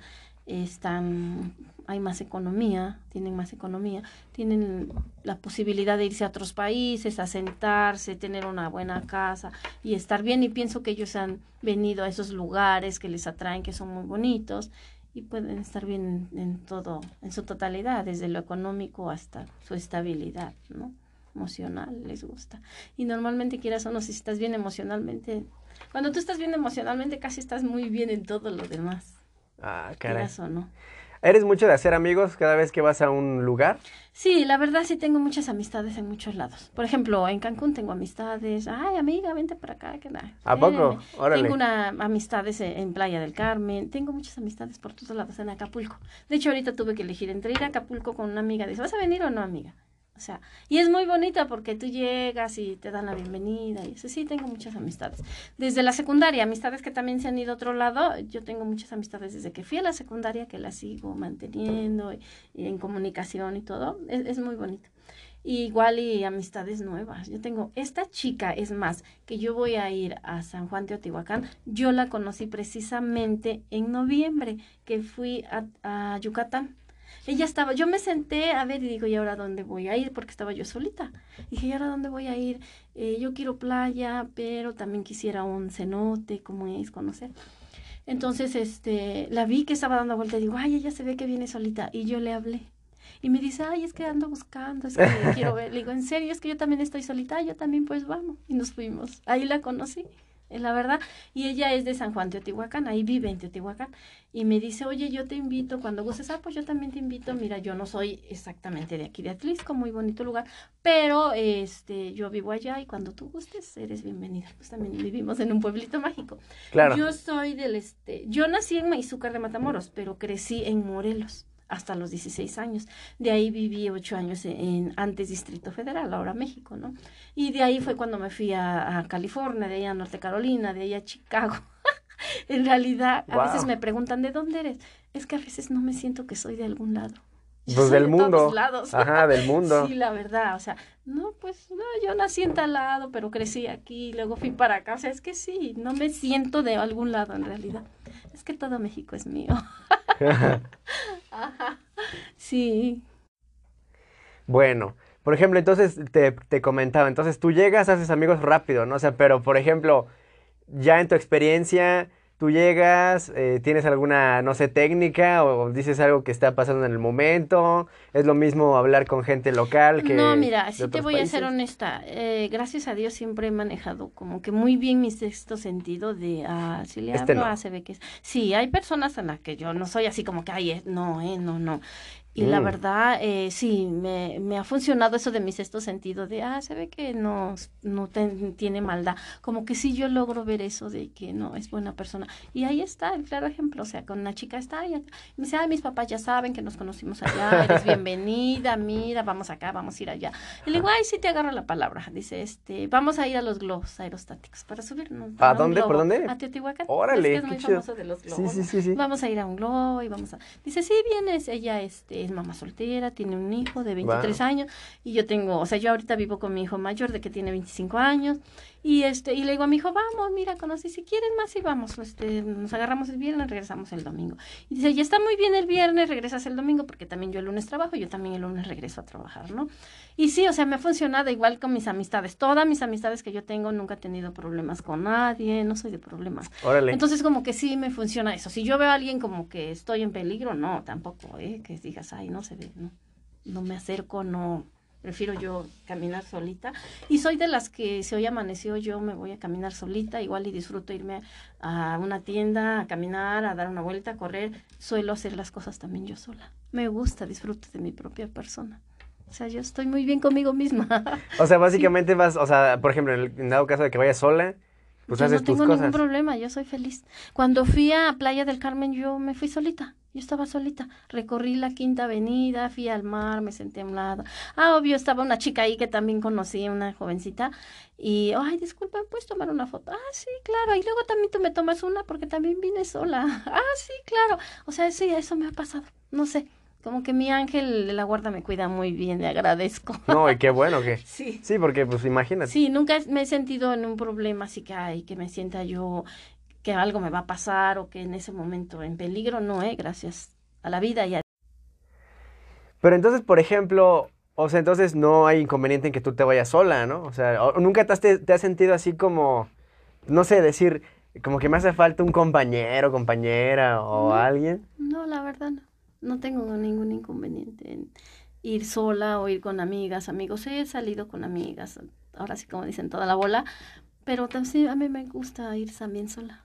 hay más economía, tienen la posibilidad de irse a otros países, asentarse, tener una buena casa y estar bien. Y pienso que ellos han venido a esos lugares que les atraen, que son muy bonitos y pueden estar bien en todo, en su totalidad, desde lo económico hasta su estabilidad, ¿no? Emocional, les gusta. Y normalmente, quieras o no, si estás bien emocionalmente, cuando tú estás bien emocionalmente, casi estás muy bien en todo lo demás. Ah, caray. Quieras o no. ¿Eres mucho de hacer amigos cada vez que vas a un lugar? Sí, la verdad sí tengo muchas amistades en muchos lados. Por ejemplo, en Cancún tengo amistades. Ay, amiga, vente para acá. Que nada. ¿A poco? Órale. Tengo amistades en Playa del Carmen. Tengo muchas amistades por todos lados en Acapulco. De hecho, ahorita tuve que elegir entre ir a Acapulco con una amiga. Dice, ¿vas a venir o no, amiga? O sea, y es muy bonita porque tú llegas y te dan la bienvenida y eso. Sí, tengo muchas amistades. Desde la secundaria, amistades que también se han ido a otro lado. Yo tengo muchas amistades desde que fui a la secundaria, que las sigo manteniendo y en comunicación y todo. Es muy bonito. Y igual y amistades nuevas. Yo tengo esta chica, es más, que yo voy a ir a San Juan Teotihuacán. Yo la conocí precisamente en noviembre, que fui a Yucatán. Ella estaba, yo me senté a ver y digo, ¿y ahora dónde voy a ir? Porque estaba yo solita. Dije, ¿y ahora dónde voy a ir? Yo quiero playa, pero también quisiera un cenote, ¿cómo es? Conocer. Entonces, la vi que estaba dando vuelta y digo, ay, ella se ve que viene solita. Y yo le hablé. Y me dice, ay, es que ando buscando, es que quiero ver. Le digo, ¿en serio? Es que yo también estoy solita. Yo también, pues vamos. Y nos fuimos. Ahí la conocí. La verdad, y ella es de San Juan Teotihuacán, ahí vive en Teotihuacán, y me dice, oye, yo te invito, cuando gustes, pues yo también te invito, mira, yo no soy exactamente de aquí de Atlisco, muy bonito lugar, pero yo vivo allá y cuando tú gustes, eres bienvenida, pues también vivimos en un pueblito mágico. Claro. Yo soy yo nací en Izúcar de Matamoros, pero crecí en Morelos hasta los 16 años. De ahí viví 8 años en antes Distrito Federal, ahora México, ¿no? Y de ahí fue cuando me fui a California, de ahí a Norte Carolina, de ahí a Chicago. En realidad, a veces me preguntan, ¿de dónde eres? Es que a veces no me siento que soy de algún lado. Yo pues soy del de mundo. todos lados. Ajá, del mundo. Sí, la verdad, o sea, no, pues no, yo nací en tal lado, pero crecí aquí, luego fui para acá, o sea, es que sí, no me siento de algún lado en realidad. Es que todo México es mío. Ajá. Sí. Bueno, por ejemplo, entonces te comentaba, entonces tú llegas, haces amigos rápido, ¿no? O sea, pero por ejemplo, ya en tu experiencia, tú llegas, tienes alguna, no sé, técnica o dices algo que está pasando en el momento, es lo mismo hablar con gente local que No, mira, de sí te otros voy países. a ser honesta. Gracias a Dios siempre he manejado como que muy bien mi sexto sentido de, si le hablo, no. se ve que es. Sí, hay personas en las que yo no soy así como que, ay, no. Y la verdad, sí, me ha funcionado eso de mi sexto sentido de, se ve que no tiene maldad. Como que sí yo logro ver eso de que no, es buena persona. Y ahí está el claro ejemplo, o sea, con una chica está y me dice, mis papás ya saben que nos conocimos allá, eres bienvenida, mira, vamos acá, vamos a ir allá. Y le digo, ay, sí te agarro la palabra. Dice, vamos a ir a los globos aerostáticos para subirnos. ¿A dónde? ¿Por dónde? A Teotihuacán. Órale, Es que es muy famoso de los globos. Sí. Vamos a ir a un globo y vamos a... Dice, sí, vienes, ella, es mamá soltera, tiene un hijo de 23 Wow. años y yo tengo, o sea, yo ahorita vivo con mi hijo mayor de que tiene 25 años y y le digo a mi hijo, vamos, mira, conocí, si quieres más y vamos, nos agarramos el viernes, regresamos el domingo. Y dice, ya está muy bien el viernes, regresas el domingo porque también yo el lunes trabajo, yo también el lunes regreso a trabajar, ¿no? Y sí, o sea, me ha funcionado igual con mis amistades. Todas mis amistades que yo tengo nunca he tenido problemas con nadie, no soy de problemas. Órale. Entonces como que sí me funciona eso. Si yo veo a alguien como que estoy en peligro, no, tampoco, que digas, ay, no se ve, no me acerco, no, prefiero yo caminar solita. Y soy de las que si hoy amaneció yo me voy a caminar solita, igual y disfruto irme a una tienda, a caminar, a dar una vuelta, a correr. Suelo hacer las cosas también yo sola. Me gusta, disfruto de mi propia persona. O sea, yo estoy muy bien conmigo misma. O sea, básicamente vas, o sea, por ejemplo, en dado caso de que vayas sola, pues Yo haces no tus tengo ningún cosas. problema, yo soy feliz. Cuando fui a Playa del Carmen, yo me fui solita. Yo estaba solita. Recorrí la Quinta Avenida, fui al mar, me senté a un lado. Ah, obvio, estaba una chica ahí que también conocí, una jovencita. Y, ay, disculpa, ¿puedes tomar una foto? Ah, sí, claro. Y luego también tú me tomas una porque también vine sola. Ah, sí, claro. O sea, sí, eso me ha pasado. No sé. Como que mi ángel de la guarda me cuida muy bien, le agradezco. No, y qué bueno que. Sí. Sí, porque pues imagínate. Sí, nunca me he sentido en un problema así que, ay, que me sienta yo que algo me va a pasar o que en ese momento en peligro, no, gracias a la vida y a... Pero entonces, por ejemplo, o sea, entonces no hay inconveniente en que tú te vayas sola, ¿no? O sea, nunca te has sentido así como, no sé, decir, como que me hace falta un compañero, compañera o No, alguien. no, la verdad no. No tengo ningún inconveniente en ir sola o ir con amigas, amigos. He salido con amigas, ahora sí como dicen toda la bola, pero sí, a mí me gusta ir también sola.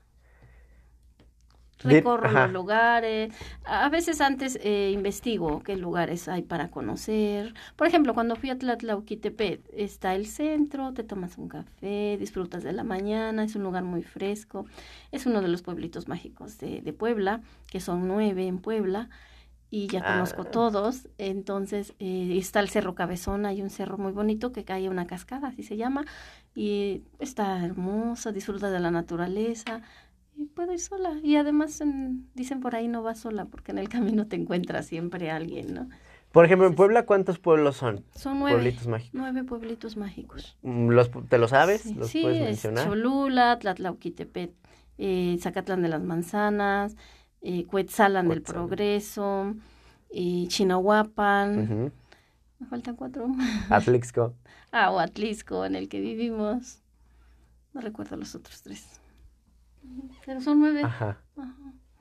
Recorro los Ajá. lugares, a veces antes investigo qué lugares hay para conocer. Por ejemplo, cuando fui a Tlatlauquitepec, está el centro, te tomas un café, disfrutas de la mañana, es un lugar muy fresco, es uno de los pueblitos mágicos de Puebla, que son 9 en Puebla, y ya conozco Ah, todos. Entonces está el Cerro Cabezón, hay un cerro muy bonito que cae una cascada, así se llama, y está hermoso, disfrutas de la naturaleza. Y puedo ir sola. Y además dicen por ahí no vas sola porque en el camino te encuentras siempre alguien, ¿no? por ejemplo, en Entonces, Puebla, ¿cuántos pueblos son? son 9, Pueblitos mágicos. 9 pueblitos mágicos. ¿Te lo sabes? Sí, ¿Los sí, puedes es mencionar? Cholula, Tlatlauquitepec, Zacatlán de las Manzanas, Cuetzalan del Cuetzalan. Progreso, Chinahuapan, Ujú. me faltan 4. Atlixco. Atlisco, en el que vivimos. No recuerdo los otros 3. Pero son 9. Ajá. Ajá.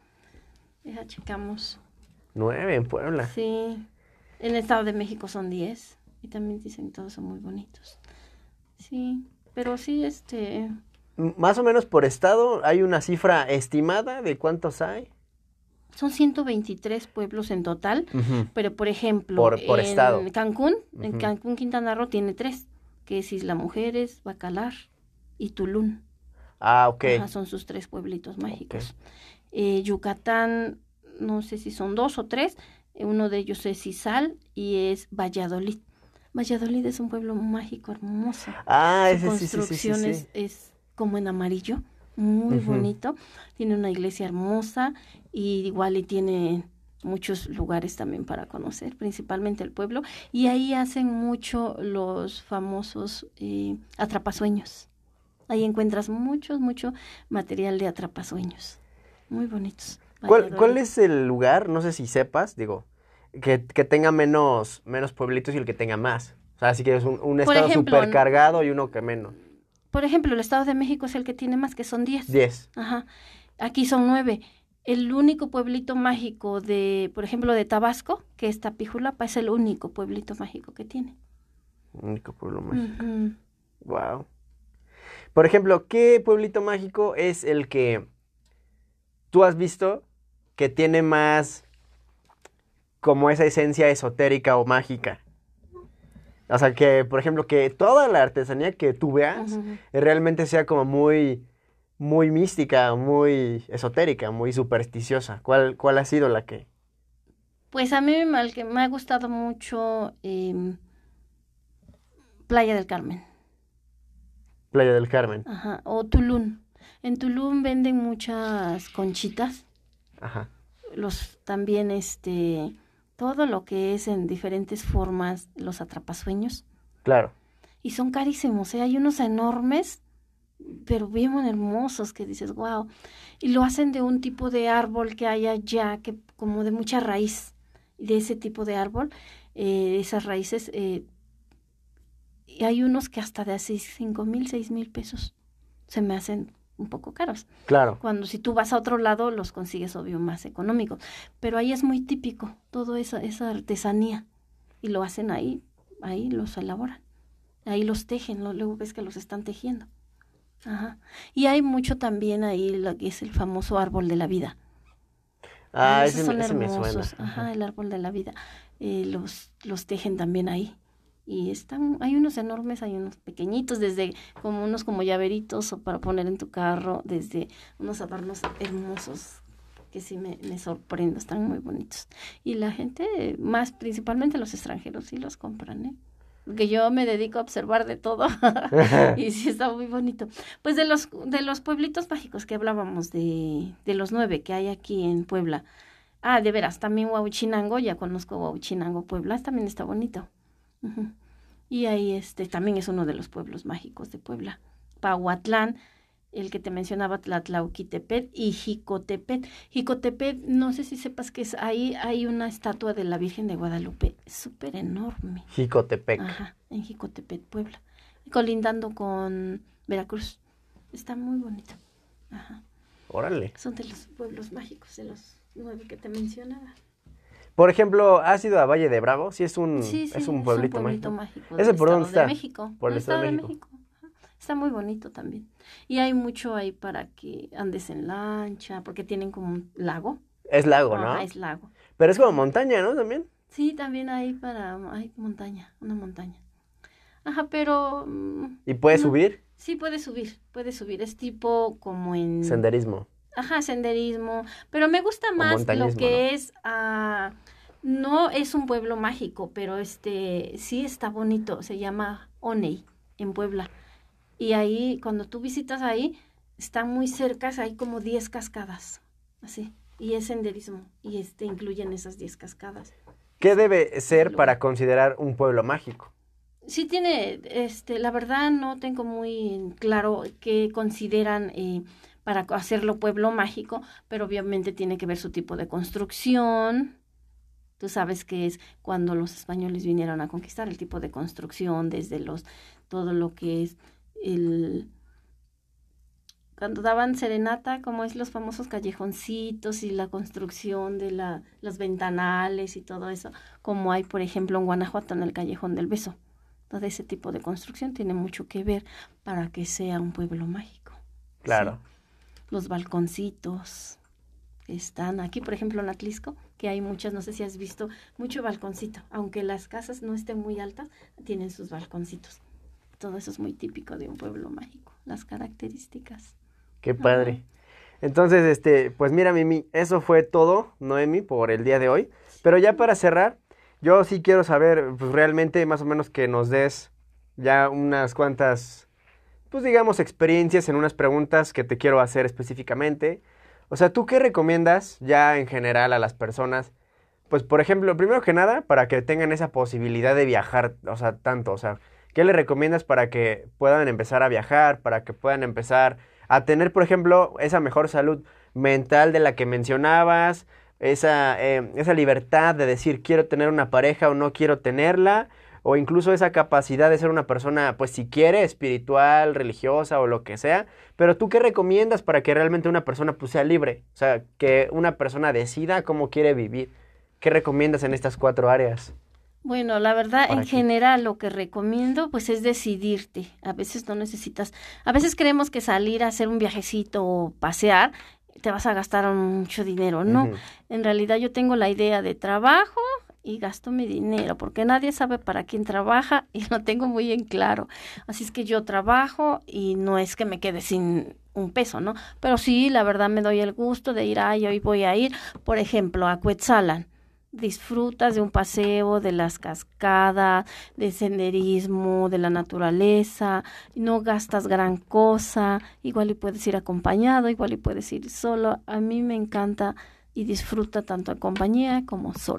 Ya checamos. 9 en Puebla. Sí, en el Estado de México son 10 y también dicen que todos son muy bonitos. Sí, pero sí, Más o menos por estado, ¿hay una cifra estimada de cuántos hay? son 123 pueblos en total, Ujú. pero por ejemplo, Por estado. En Ujú. Cancún, Quintana Roo tiene 3, que es Isla Mujeres, Bacalar y Tulum. Ah, ok. Ajá, son sus 3 pueblitos mágicos. Yucatán, no sé si son 2 o 3, uno de ellos es Izal y es Valladolid. Valladolid es un pueblo mágico, hermoso. Ah, Su ese sí, sí, sí, sí, construcción sí. es como en amarillo, muy Ujú. bonito. Tiene una iglesia hermosa y igual y tiene muchos lugares también para conocer, principalmente el pueblo. Y ahí hacen mucho los famosos atrapasueños. Ahí encuentras mucho material de atrapasueños. Muy bonitos. ¿Cuál Valladolid. es el lugar? No sé si sepas, digo, que tenga menos pueblitos y el que tenga más. O sea, así que es un Por estado ejemplo, súper cargado y uno que menos. el Estado de México es el que tiene más, que son 10. 10. Ajá. Aquí son 9. El único pueblito mágico por ejemplo, de Tabasco, que es Tapijulapa, es el único pueblito mágico que tiene. Único pueblo mágico. Ujú. Wow. Por ejemplo, ¿qué pueblito mágico es el que tú has visto que tiene más como esa esencia esotérica o mágica? O sea, que, por ejemplo, que toda la artesanía que tú veas Ujú. realmente sea como muy mística, muy esotérica, muy supersticiosa. ¿Cuál ha sido la que? Pues a mí el que me ha gustado mucho Playa del Carmen. Playa del Carmen. Ajá. O Tulum. En Tulum venden muchas conchitas. Ajá. También todo lo que es en diferentes formas, los atrapasueños. Claro. Y son carísimos, ¿eh? Hay unos enormes, pero bien hermosos que dices, wow. Y lo hacen de un tipo de árbol que hay allá, que como de mucha raíz. De ese tipo de árbol, esas raíces, y hay unos que hasta de así 5,000, 6,000 pesos se me hacen un poco caros. Claro. Cuando si tú vas a otro lado los consigues obvio más económicos, pero ahí es muy típico toda esa artesanía y lo hacen ahí los elaboran, ahí los tejen, luego ves que los están tejiendo. Ajá. Y hay mucho también ahí lo que es el famoso árbol de la vida. Ese Son me hermosos. suena. Ajá, el árbol de la vida. Los tejen también ahí. Y hay unos enormes, hay unos pequeñitos, desde como unos como llaveritos o para poner en tu carro, desde unos adornos hermosos que sí me sorprendo, están muy bonitos. Y la gente, más principalmente los extranjeros, sí los compran, ¿eh? Porque yo me dedico a observar de todo y sí está muy bonito. Pues de los pueblitos mágicos que hablábamos, de los 9 que hay aquí en Puebla. De veras, también Huauchinango, ya conozco Huauchinango, Puebla, también está bonito. Uh-huh. Y ahí también es uno de los pueblos mágicos de Puebla. Pahuatlán, el que te mencionaba, Tlatlauquitepet y Jicotepet. Jicotepet, no sé si sepas que ahí hay una estatua de la Virgen de Guadalupe, súper enorme. Jicotepec. Ajá, en Jicotepet, Puebla, colindando con Veracruz. Está muy bonito. Ajá. Órale. Son de los pueblos mágicos, de los 9 que te mencionaba. Por ejemplo, ¿has ido a Valle de Bravo? Sí, es un pueblito mágico. ¿Ese por dónde está? De México. Por el Estado de México. Está muy bonito también. Y hay mucho ahí para que andes en lancha, porque tienen como un lago. Es lago, ¿no? Es lago. Pero es como montaña, ¿no? También. Sí, también hay montaña, una montaña. Ajá, pero... ¿Y puedes subir? Sí, puedes subir. Es tipo como en... Senderismo. Ajá, senderismo. Pero me gusta más lo que es... no es un pueblo mágico, pero sí está bonito. Se llama Oney, en Puebla. Y ahí, cuando tú visitas ahí, están muy cerca, hay como 10 cascadas, así. Y es senderismo, y incluyen esas 10 cascadas. ¿Qué debe ser para considerar un pueblo mágico? Sí tiene, la verdad no tengo muy claro qué consideran para hacerlo pueblo mágico, pero obviamente tiene que ver su tipo de construcción. Tú sabes que es cuando los españoles vinieron a conquistar, el tipo de construcción, desde todo lo que es cuando daban serenata, como es los famosos callejoncitos y la construcción de los ventanales y todo eso, como hay, por ejemplo, en Guanajuato, en el Callejón del Beso. Todo ese tipo de construcción tiene mucho que ver para que sea un pueblo mágico. Claro. Sí. Los balconcitos están aquí, por ejemplo, en Atlisco, que hay muchas, no sé si has visto, mucho balconcito. Aunque las casas no estén muy altas, tienen sus balconcitos. Todo eso es muy típico de un pueblo mágico, las características. Qué padre. Entonces, pues mira, Mimi, eso fue todo, Noemi, por el día de hoy. Pero ya para cerrar, yo sí quiero saber, pues realmente, más o menos que nos des ya unas cuantas, pues digamos, experiencias en unas preguntas que te quiero hacer específicamente. O sea, ¿tú qué recomiendas ya en general a las personas? Pues, por ejemplo, primero que nada, para que tengan esa posibilidad de viajar, o sea, tanto, o sea, ¿qué le recomiendas para que puedan empezar a viajar, para que puedan empezar a tener, por ejemplo, esa mejor salud mental de la que mencionabas, esa libertad de decir quiero tener una pareja o no quiero tenerla, o incluso esa capacidad de ser una persona, pues si quiere, espiritual, religiosa o lo que sea? Pero ¿tú qué recomiendas para que realmente una persona pues sea libre? O sea, que una persona decida cómo quiere vivir. ¿Qué recomiendas en estas 4 áreas? Bueno, la verdad, en general, lo que recomiendo, pues, es decidirte. A veces no necesitas, a veces creemos que salir a hacer un viajecito o pasear, te vas a gastar mucho dinero. No, Ujú. En realidad yo tengo la idea de trabajo y gasto mi dinero, porque nadie sabe para quién trabaja y lo tengo muy en claro. Así es que yo trabajo y no es que me quede sin un peso, ¿no? Pero sí, la verdad me doy el gusto de ir, hoy voy a ir, por ejemplo, a Cuetzalan. Disfrutas de un paseo, de las cascadas, de senderismo, de la naturaleza, no gastas gran cosa, igual y puedes ir acompañado, igual y puedes ir solo. A mí me encanta y disfruta tanto en compañía como sola.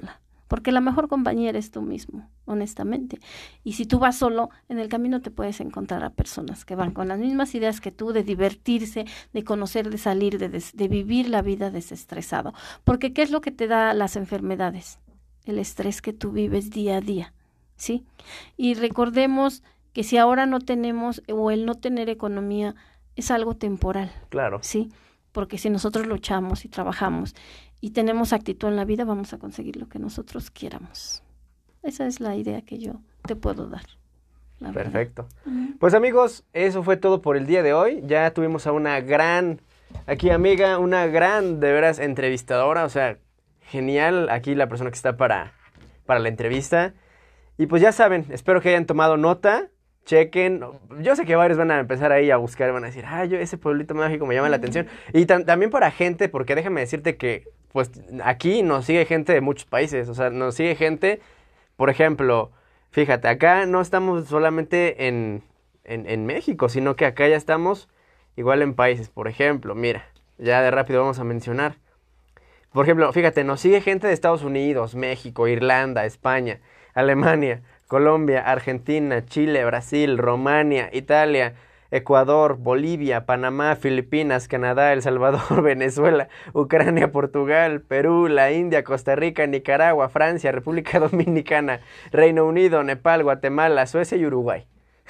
porque la mejor compañía eres tú mismo, honestamente. Y si tú vas solo, en el camino te puedes encontrar a personas que van con las mismas ideas que tú, de divertirse, de conocer, de salir, de vivir la vida desestresado. Porque ¿qué es lo que te da las enfermedades? El estrés que tú vives día a día, ¿sí? Y recordemos que si ahora no tenemos, o el no tener economía, es algo temporal. Claro. ¿Sí? Porque si nosotros luchamos y trabajamos y tenemos actitud en la vida, vamos a conseguir lo que nosotros quieramos. Esa es la idea que yo te puedo dar. Perfecto. Pues amigos, eso fue todo por el día de hoy. Ya tuvimos a una gran, aquí amiga, una gran, de veras, entrevistadora. O sea, genial aquí la persona que está para la entrevista. Y pues ya saben, espero que hayan tomado nota. Chequen, yo sé que varios van a empezar ahí a buscar, van a decir, ese pueblito mágico me llama la atención. Y también para gente, porque déjame decirte que, pues, aquí nos sigue gente de muchos países, o sea, nos sigue gente, por ejemplo, fíjate, acá no estamos solamente en México, sino que acá ya estamos igual en países, por ejemplo, mira, ya de rápido vamos a mencionar. Por ejemplo, fíjate, nos sigue gente de Estados Unidos, México, Irlanda, España, Alemania, Colombia, Argentina, Chile, Brasil, Rumania, Italia, Ecuador, Bolivia, Panamá, Filipinas, Canadá, El Salvador, Venezuela, Ucrania, Portugal, Perú, la India, Costa Rica, Nicaragua, Francia, República Dominicana, Reino Unido, Nepal, Guatemala, Suecia y Uruguay.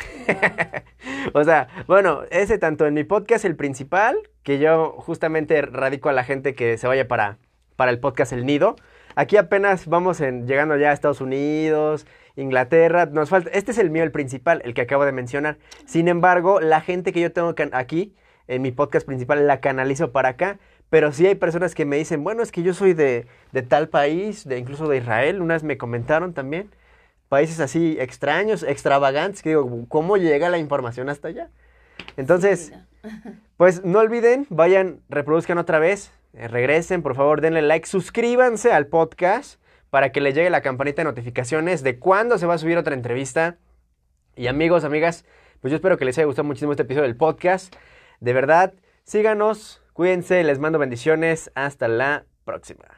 O sea, bueno, ese tanto en mi podcast, el principal, que yo justamente radico a la gente que se vaya para el podcast El Nido. Aquí apenas vamos llegando ya a Estados Unidos, Inglaterra, nos falta, este es el mío, el principal, el que acabo de mencionar. Sin embargo, la gente que yo tengo aquí, en mi podcast principal, la canalizo para acá, pero sí hay personas que me dicen, bueno, es que yo soy de tal país, incluso de Israel, unas me comentaron también, países así extraños, extravagantes, que digo, ¿cómo llega la información hasta allá? Entonces, pues no olviden, vayan, reproduzcan otra vez, regresen, por favor, denle like, suscríbanse al podcast, para que les llegue la campanita de notificaciones de cuándo se va a subir otra entrevista. Y amigos, amigas, pues yo espero que les haya gustado muchísimo este episodio del podcast. De verdad, síganos, cuídense, les mando bendiciones. Hasta la próxima.